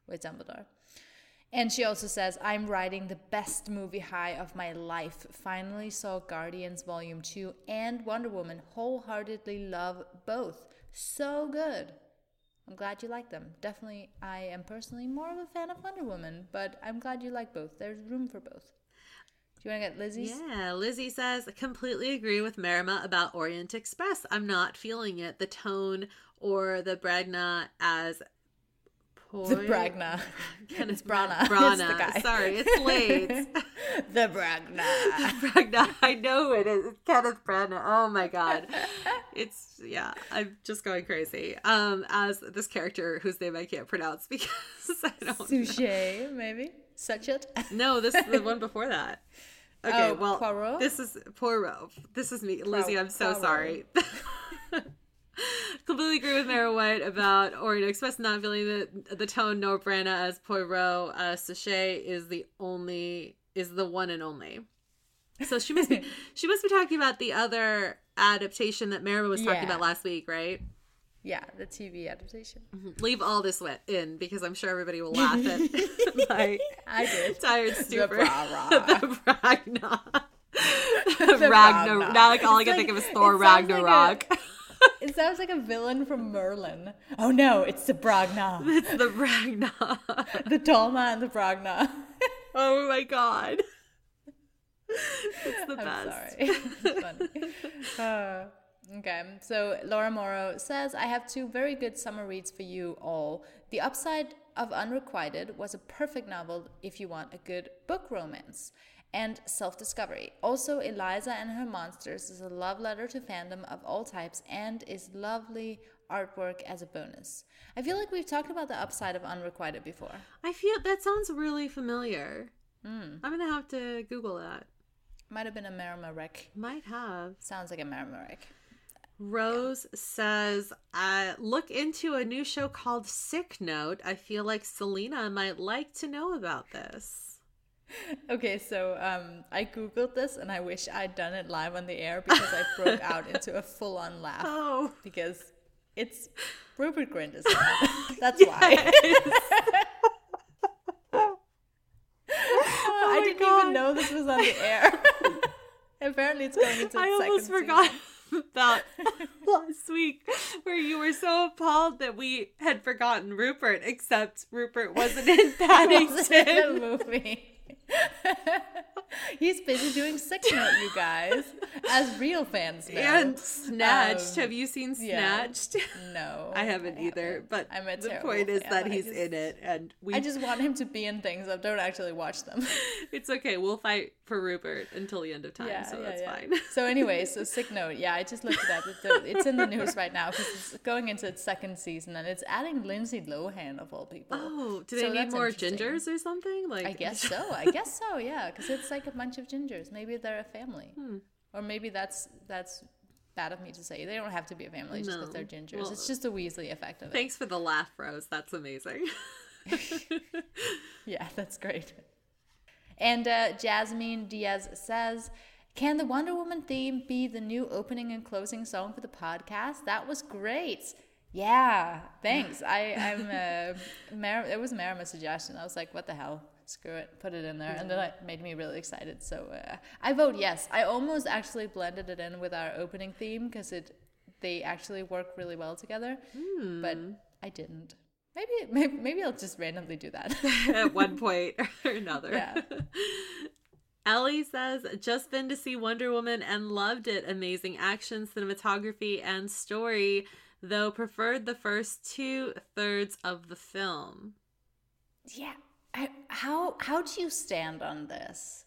with Dumbledore. And she also says, I'm riding the best movie high of my life. Finally saw Guardians Volume 2 and Wonder Woman. Wholeheartedly love both. So good. I'm glad you like them. Definitely, I am personally more of a fan of Wonder Woman, but I'm glad you like both. There's room for both. Do you want to get Lizzie's? Yeah, Lizzie says, completely agree with Marima about Orient Express. I'm not feeling it. The tone or the Bragna as... The Bragna. It's Brana. Brana. It's the guy. Sorry, it's Blades. The Bragna. Bragna. I know it is. It's Kenneth Branagh. Oh my god. It's, yeah, I'm just going crazy. As this character whose name I can't pronounce because I don't Suchet, maybe? Suchet? No, this is the one before that. Okay, well, Poirot? This is Poirot. This is me. Lizzie, I'm so sorry. Completely agree with Mara White about Orient Express not feeling the tone nor Branagh as Poirot. Sachet is the one and only. So she must be talking about the other adaptation that Mara was talking about last week, right? Yeah, the TV adaptation. Mm-hmm. Leave all this in because I'm sure everybody will laugh at my I did. tired stupor. The Ragnar. Ragnar. Now like all I can think of is Thor Ragnarok. It sounds like a villain from Merlin. Oh no, it's the Bragna. It's the Ragnar. The Tolma and the Bragna. Oh my god. It's the best. Sorry. It's funny. Okay, so Laura Morrow says, I have 2 very good summer reads for you all. The Upside of Unrequited was a perfect novel if you want a good book romance. And self-discovery. Also, Eliza and Her Monsters is a love letter to fandom of all types and is lovely artwork as a bonus. I feel like we've talked about the Upside of Unrequited before. I feel that sounds really familiar. I'm going to have to Google that. Might have been a Marima rec. Might have. Sounds like a Marima rec. Rose says, look into a new show called Sick Note. I feel like Selena might like to know about this. Okay, so I Googled this and I wish I'd done it live on the air because I broke out into a full-on laugh. Oh. Because it's Rupert Grint is in it. That's why. I didn't even know this was on the air. Apparently it's going into the second season. I almost forgot about last week where you were so appalled that we had forgotten Rupert, except Rupert wasn't in Paddington. Wasn't in the movie. He's busy doing Sick Note, you guys, as real fans know. And Snatched. Have you seen Snatched? Yeah. No, I haven't either. But the point is that he's in it, and I just want him to be in things. I don't actually watch them. It's okay. We'll fight for Rupert until the end of time, so that's fine. So anyway, so Sick Note. Yeah, I just looked it up. It's in the news right now because it's going into its second season, and it's adding Lindsay Lohan of all people. Oh, do they need more gingers or something? Like, I guess so. Yeah, because it's like a bunch of gingers. Maybe they're a family, or maybe that's bad of me to say. They don't have to be a family just because they're gingers. Well, it's just a Weasley effect of it. Thanks for the laugh, Rose. That's amazing. Yeah, that's great. And Jasmine Diaz says, can the Wonder Woman theme be the new opening and closing song for the podcast? That was great. Yeah, thanks. It was Marima's suggestion. I was like, what the hell? Screw it, put it in there. And then it made me really excited. So I vote yes. I almost actually blended it in with our opening theme because they actually work really well together. But I didn't. Maybe I'll just randomly do that. At one point or another. Yeah. Ellie says, just been to see Wonder Woman and loved it. Amazing action, cinematography, and story, though preferred the first 2/3 of the film. Yeah. How do you stand on this?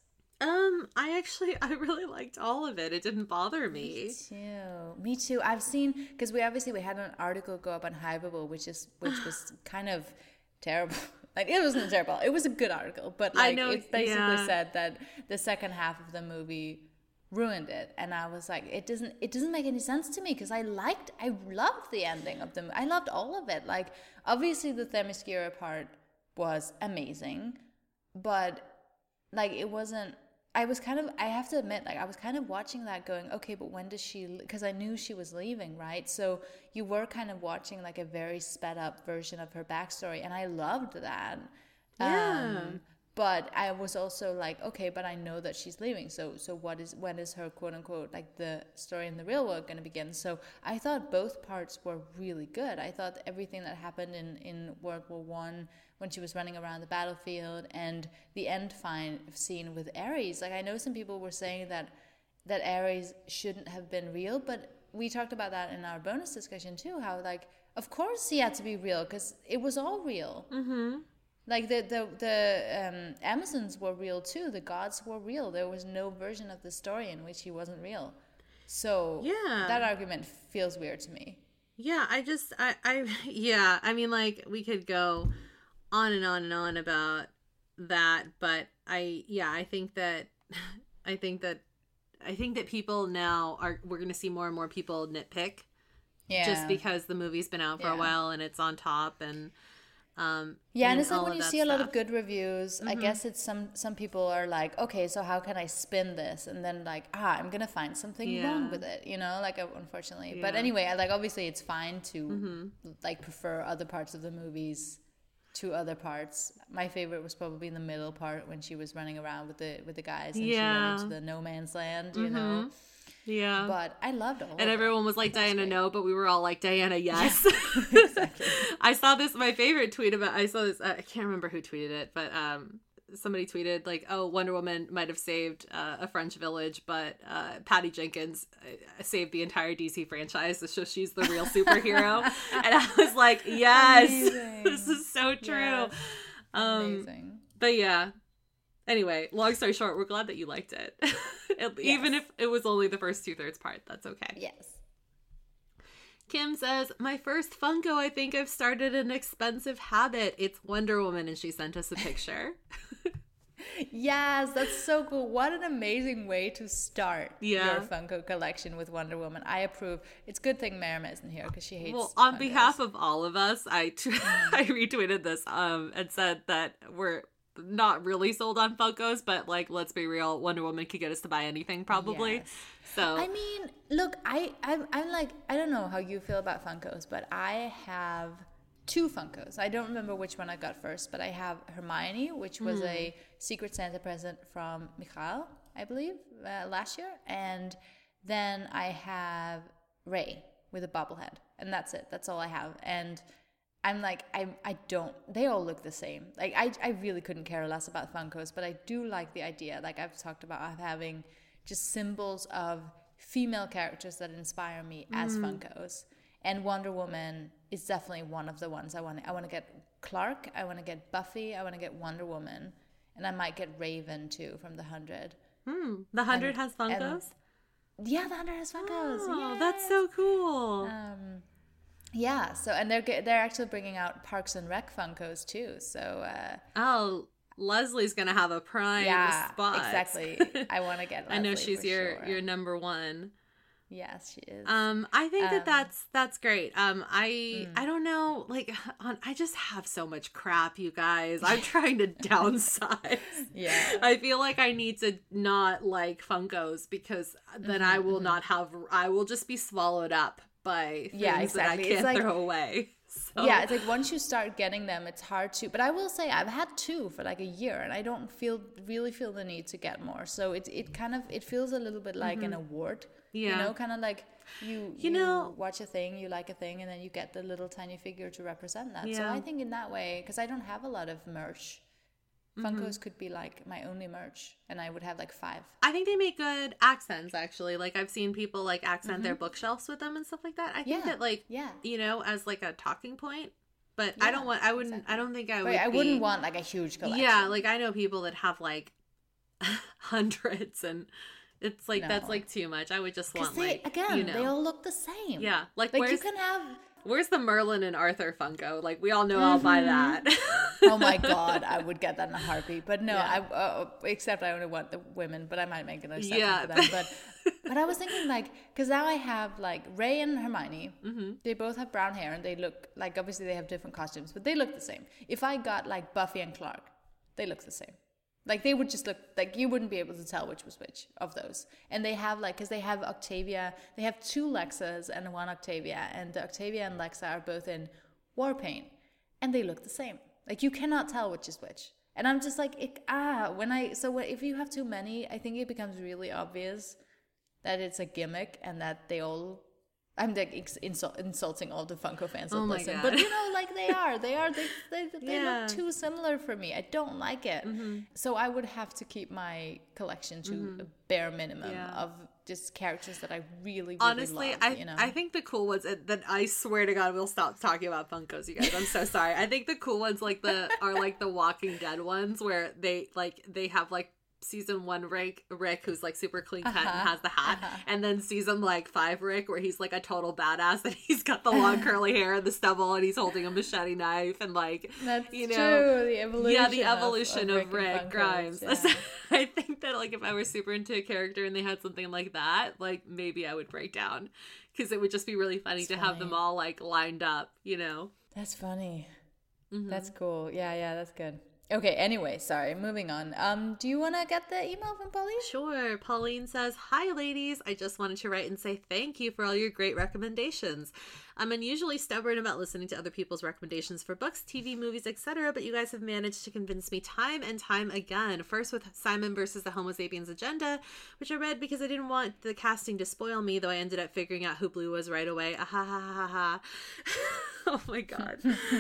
I really liked all of it. It didn't bother me. Me too. I've seen, because we had an article go up on Hypeable, which was kind of terrible. Like, it wasn't terrible. It was a good article, but like, it basically said that the second half of the movie ruined it, and I was like, it doesn't make any sense to me because I loved the ending of them. I loved all of it. Like, obviously the Themyscira part was amazing, but like, it wasn't I was kind of, I have to admit, like I was kind of watching that going, okay, but when does she, because I knew she was leaving, right? So you were kind of watching like a very sped up version of her backstory, and I loved that. Yeah. But I was also like, okay, but I know that she's leaving. So when is her quote unquote like the story in the real world going to begin? So I thought both parts were really good. I thought everything that happened in World War One when she was running around the battlefield and the end scene with Ares. Like I know some people were saying that Ares shouldn't have been real, but we talked about that in our bonus discussion too. How like of course he had to be real because it was all real. Mm-hmm. Like the Amazons were real too. The gods were real. There was no version of the story in which he wasn't real. So yeah, that argument feels weird to me. Yeah, yeah. I mean, like we could go on and on and on about that, but I think that people now we're going to see more and more people nitpick. Yeah. Just because the movie's been out for a while and it's on top and. And it's like when you see a lot of good reviews, I guess it's some people are like, okay, so how can I spin this? And then like, I'm gonna find something wrong with it, like unfortunately. But anyway, I like obviously it's fine to like prefer other parts of the movies to other parts. My favorite was probably in the middle part when she was running around with the guys and she went into the no man's land, you know. Yeah. But I loved all and everyone was like, Diana, no, but we were all like, Diana, yes. Exactly. I saw my favorite tweet I can't remember who tweeted it, but somebody tweeted like, oh, Wonder Woman might have saved a French village, but Patty Jenkins saved the entire DC franchise, so she's the real superhero. And I was like, yes, this is so true. Yes. Amazing. But yeah. Anyway, long story short, we're glad that you liked it. Even if it was only the first 2/3 part, that's okay. Yes. Kim says, my first Funko, I think I've started an expensive habit. It's Wonder Woman, and she sent us a picture. Yes, that's so cool. What an amazing way to start your Funko collection with Wonder Woman. I approve. It's a good thing Merima isn't here because she hates on Funkos. Behalf of all of us, I retweeted this and said that we're not really sold on Funkos, but like, let's be real, Wonder Woman could get us to buy anything probably. Yes. So I mean, look, I'm like, I don't know how you feel about Funkos, but I have 2 Funkos. I don't remember which one I got first, but I have Hermione, which was a Secret Santa present from Michael, I believe, last year, and then I have Rey with a bobblehead, and that's it. That's all I have, and I'm like, I don't, they all look the same. Like, I really couldn't care less about Funkos, but I do like the idea, like I've talked about, of having just symbols of female characters that inspire me as Funkos. And Wonder Woman is definitely one of the ones I want. I want to get Clark, I want to get Buffy, I want to get Wonder Woman, and I might get Raven too from the 100. The 100 has Funkos? Yeah, the 100 has Funkos. Oh, yes. That's so cool. Yeah, so and they're actually bringing out Parks and Rec Funkos too. So Leslie's gonna have a prime spot. Exactly. I want to get Leslie. I know she's your number one. Yes, she is. I think that's great. I don't know, like I just have so much crap, you guys. I'm trying to downsize. Yeah. I feel like I need to not like Funkos because then I will just be swallowed up by things that I can't throw away. So. Yeah, it's like once you start getting them, it's hard to. But I will say I've had 2 for like a year, and I don't really feel the need to get more. So it feels a little bit like an award. Yeah, kind of like you watch a thing, you like a thing, and then you get the little tiny figure to represent that. Yeah. So I think in that way, because I don't have a lot of merch. Funkos could be like my only merch, and I would have like 5. I think they make good accents, actually. Like I've seen people like accent their bookshelves with them and stuff like that. I think that like as like a talking point. But I don't think I would. I wouldn't want like a huge collection. Yeah, like I know people that have like hundreds, and it's like that's like too much. I would just want they all look the same. Yeah, like you can have. Where's the Merlin and Arthur Funko? Like, we all know I'll buy that. Oh my God, I would get that in a heartbeat. But no, except I only want the women, but I might make an exception for them. But I was thinking, like, because now I have, like, Rey and Hermione. They both have brown hair, and they look, like, obviously they have different costumes, but they look the same. If I got, like, Buffy and Clark, they look the same. Like they would just look like you wouldn't be able to tell which was which of those. And they have like, because they have Octavia, they have two Lexas and one Octavia, and the Octavia and Lexa are both in Warpaint, and they look the same. Like you cannot tell which is which. And I'm just like, if you have too many, I think it becomes really obvious that it's a gimmick and that they all. I'm like insulting all the Funko fans that listen, but like they look too similar for me. I don't like it. So I would have to keep my collection to a bare minimum of just characters that I really honestly love, I think the cool ones that I swear to God we'll stop talking about Funkos, you guys. I'm so sorry. I think the cool ones are like the Walking Dead ones where they have like season 1 Rick who's like super clean cut and has the hat, and then season like 5 Rick where he's like a total badass and he's got the long curly hair and the stubble and he's holding a machete knife and like that's true. The evolution of Rick Grimes. I think that like if I were super into a character and they had something like that, like maybe I would break down because it would just be really funny to have them all like lined up, That's funny. That's cool. Yeah, that's good. Okay, anyway, sorry, moving on. Do you want to get the email from Pauline? Sure. Pauline says, "Hi, ladies. I just wanted to write and say thank you for all your great recommendations. I'm unusually stubborn about listening to other people's recommendations for books, TV, movies, etc., but you guys have managed to convince me time and time again. First with Simon versus the Homo Sapiens Agenda, which I read because I didn't want the casting to spoil me, though I ended up figuring out who Blue was right away. Ah, ha, ha, ha, ha. Oh, my God.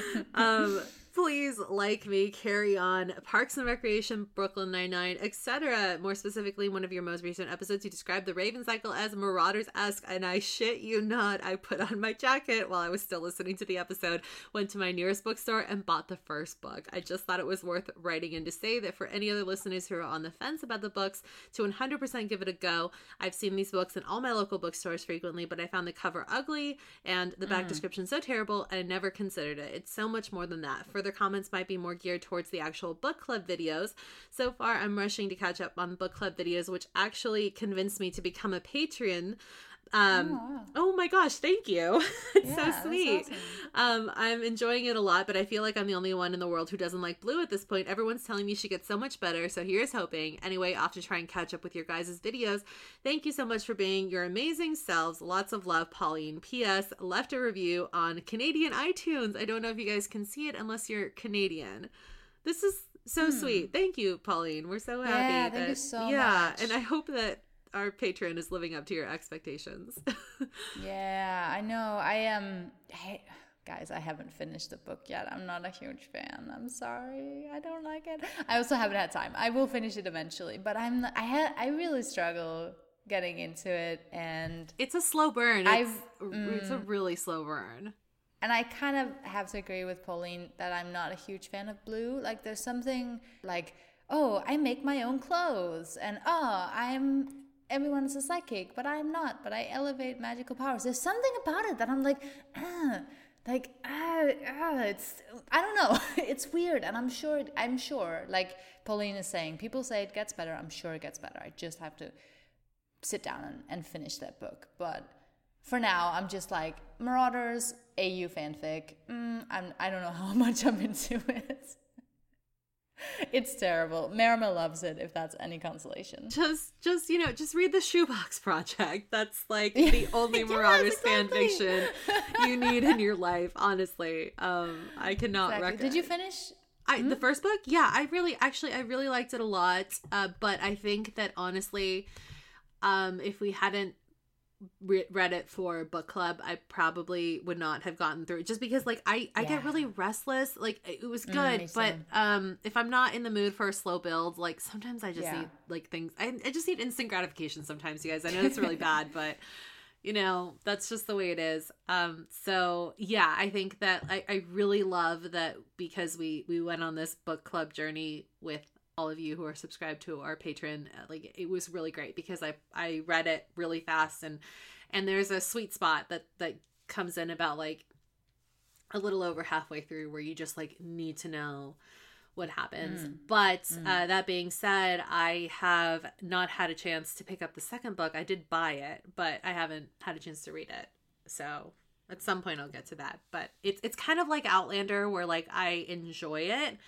Please like me, carry on. Parks and Recreation, Brooklyn Nine-Nine, etc. More specifically, one of your most recent episodes, you described the Raven cycle as Marauders-esque, and I shit you not, I put on my jacket while I was still listening to the episode, went to my nearest bookstore, and bought the first book. I just thought it was worth writing in to say that for any other listeners who are on the fence about the books, to 100% give it a go. I've seen these books in all my local bookstores frequently, but I found the cover ugly and the back description so terrible, and I never considered it. It's so much more than that. Further comments might be more geared towards the actual book club videos. So far, I'm rushing to catch up on book club videos, which actually convinced me to become a Patreon. Oh my gosh, thank you. It's so sweet. Awesome. I'm enjoying it a lot, but I feel like I'm the only one in the world who doesn't like Blue at this point. Everyone's telling me she gets so much better, so here's hoping. Anyway, off to try and catch up with your guys' videos. Thank you so much for being your amazing selves. Lots of love, Pauline. P.S. Left a review on Canadian iTunes. I don't know if you guys can see it unless you're Canadian. This is so sweet. Thank you, Pauline. We're so happy. Yeah, thank you so much. And I hope that our Patreon is living up to your expectations. Yeah, I know. Guys, I haven't finished the book yet. I'm not a huge fan. I'm sorry. I don't like it. I also haven't had time. I will finish it eventually, but I really struggle getting into it, and it's a slow burn. It's a really slow burn. And I kind of have to agree with Pauline that I'm not a huge fan of Blue. Like there's something like, oh, I make my own clothes, and everyone's a psychic, but I'm not. But I elevate magical powers. There's something about it that I'm like, it's, I don't know. It's weird. And I'm sure, like Pauline is saying, people say it gets better. I'm sure it gets better. I just have to sit down and finish that book. But for now, I'm just like, Marauders, AU fanfic. I don't know how much I'm into it. It's terrible. Marima loves it, if that's any consolation. Just read the Shoebox Project. That's like the only Marauders fan fiction you need in your life, honestly. I cannot recommend. Did you finish the first book? Yeah, I really liked it a lot. But I think that honestly, if we hadn't read it for book club, I probably would not have gotten through it, just because like I get really restless. Like it was good, but if I'm not in the mood for a slow build, like sometimes I just need like things. I just need instant gratification sometimes, you guys. I know it's really bad, but that's just the way it is. So yeah, I think that I really love that, because we went on this book club journey with all of you who are subscribed to our Patreon. Like it was really great because I read it really fast, and there's a sweet spot that comes in about like a little over halfway through where you just like need to know what happens. But that being said, I have not had a chance to pick up the second book. I did buy it, but I haven't had a chance to read it. So at some point I'll get to that. But it's kind of like Outlander, where like I enjoy it,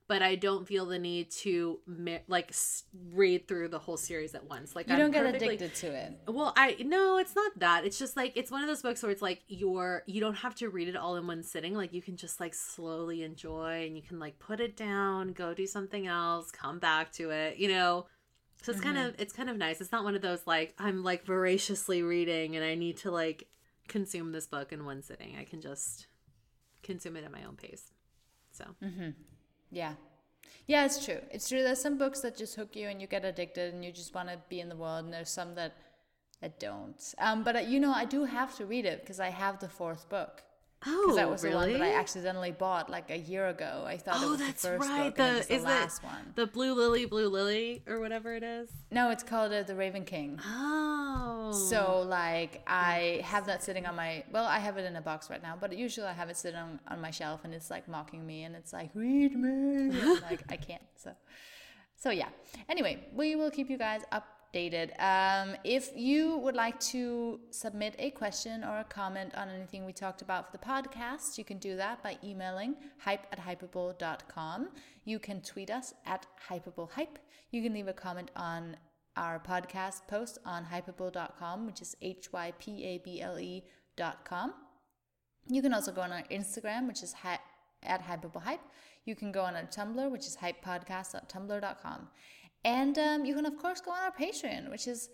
but I don't feel the need to read through the whole series at once. Like, you don't get addicted to it. Well, no, it's not that. It's just like, it's one of those books where it's like you don't have to read it all in one sitting. Like, you can just like slowly enjoy, and you can like put it down, go do something else, come back to it, you know. So it's kind of nice. It's not one of those like I'm like voraciously reading and I need to like consume this book in one sitting. I can just consume it at my own pace. So. Yeah. Yeah, it's true. It's true. There's some books that just hook you and you get addicted and you just want to be in the world. And there's some that don't. But, I do have to read it because I have the fourth book. Oh, because that was really? the one that I accidentally bought like a year ago. I thought it was the first book and it was the last one. The Blue Lily, or whatever it is? No, it's called The Raven King. Oh. So, like, I have that sitting on I have it in a box right now, but usually I have it sitting on my shelf and it's like mocking me and it's like, read me. And, like, I can't. So yeah. Anyway, we will keep you guys updated. If you would like to submit a question or a comment on anything we talked about for the podcast, you can do that by emailing hype@hypable.com. You can tweet us at hypablehype. You can leave a comment on our podcast post on hypable.com, which is hypable.com. You can also go on our Instagram, which is at hypablehype. You can go on our Tumblr, which is hypepodcast.tumblr.com. And you can, of course, go on our Patreon, which is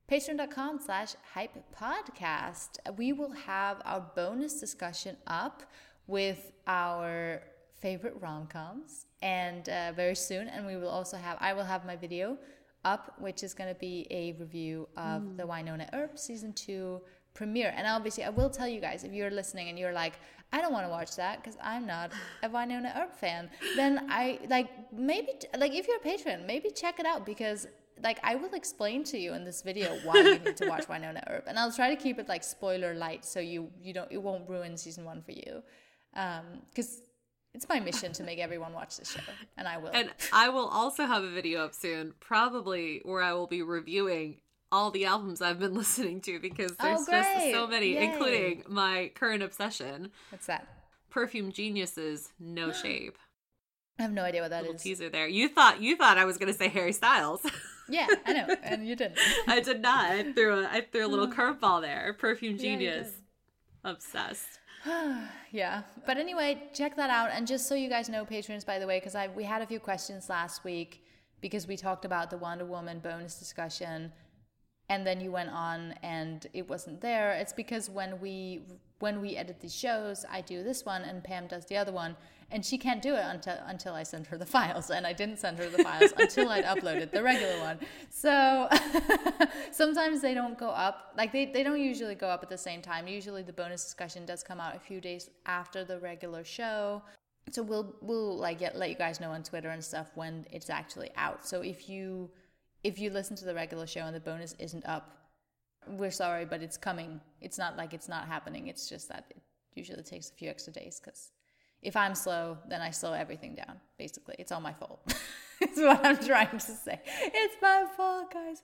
patreon.com/hypepodcast. We will have our bonus discussion up with our favorite rom-coms and very soon. And we will also I will have my video up, which is going to be a review of the Wynonna Earp Season 2 premiere. And obviously, I will tell you guys, if you're listening and you're like, I don't want to watch that because I'm not a Wynonna Earp fan, then maybe if you're a patron, maybe check it out, because like I will explain to you in this video why you need to watch Wynonna Earp, and I'll try to keep it like spoiler light so you don't, it won't ruin season 1 for you, because it's my mission to make everyone watch this show, and I will. And I will also have a video up soon, probably where I will be reviewing all the albums I've been listening to, because there's just so many. Yay. Including my current obsession. What's that? Perfume Genius's No Shape. I have no idea what that is. Teaser there. You thought I was going to say Harry Styles. Yeah, I know, and you didn't. I did not. I threw a little curveball there. Perfume Genius. Obsessed. Yeah, but anyway, check that out. And just so you guys know, patrons, by the way, because we had a few questions last week because we talked about the Wonder Woman bonus discussion. And then you went on and it wasn't there. It's because when we edit these shows, I do this one and Pam does the other one, and she can't do it until I send her the files. And I didn't send her the files until I'd uploaded the regular one. So sometimes they don't go up. Like they don't usually go up at the same time. Usually the bonus discussion does come out a few days after the regular show. So we'll like let you guys know on Twitter and stuff when it's actually out. So if you listen to the regular show and the bonus isn't up, we're sorry, but it's coming. It's not like it's not happening. It's just that it usually takes a few extra days, because if I'm slow, then I slow everything down. Basically, it's all my fault. It's what I'm trying to say. It's my fault, guys.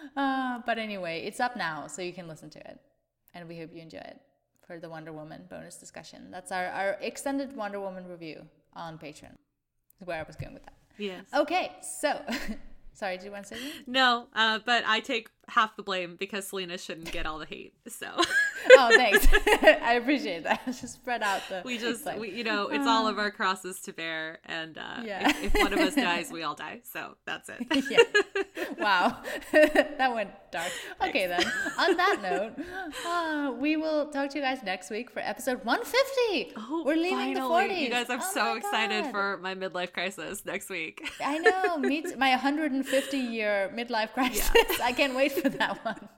But anyway, it's up now, so you can listen to it. And we hope you enjoy it for the Wonder Woman bonus discussion. That's our extended Wonder Woman review on Patreon. Is where I was going with that. Yes. Okay, so... Sorry, did you want to say anything? No, but I take half the blame because Selena shouldn't get all the hate. So. Oh, thanks. I appreciate that. Just spread out the. It's all of our crosses to bear, and if one of us dies, we all die. So that's it. Yeah. Wow, that went dark. Okay, then. On that note, we will talk to you guys next week for episode 150. Oh, we're leaving finally. the 40s. You guys, I'm so excited for my midlife crisis next week. I know. My 150-year midlife crisis. Yeah. I can't wait for that one.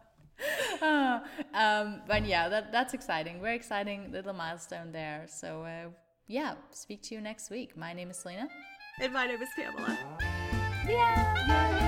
But yeah, that's exciting. Very exciting little milestone there. So speak to you next week. My name is Selena. And my name is Pamela. Yeah.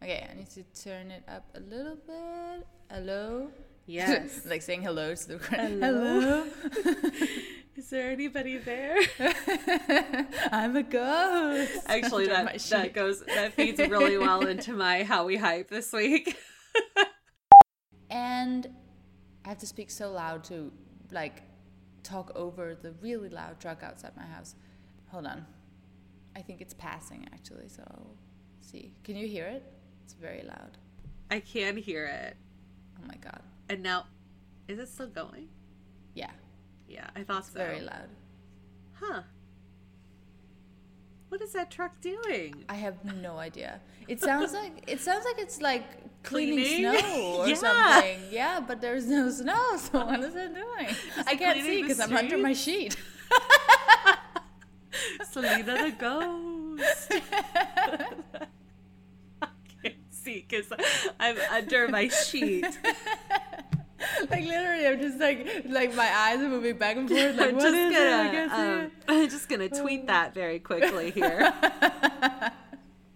Okay, I need to turn it up a little bit. Hello? Yes. Like saying hello to the Hello? Is there anybody there? I'm a ghost. Actually, that feeds really well into my how we hype this week. And I have to speak so loud to like talk over the really loud truck outside my house. Hold on. I think it's passing actually, so I'll see. Can you hear it? It's very loud. I can hear it. Oh my god. And now, is it still going? Yeah. Yeah, I thought It's so. very loud. Huh. What is that truck doing? I have no idea. It sounds like it's like cleaning Cleaning? snow or Yeah. something. Yeah, but there's no snow, so what is it doing? I can't see cleaning the because I'm under my sheet. Selena the ghost. I can't see because I'm under my sheet. Like literally, I'm just like my eyes are moving back and forth. Like, what is it? I can't see it. I'm just gonna tweet that very quickly here.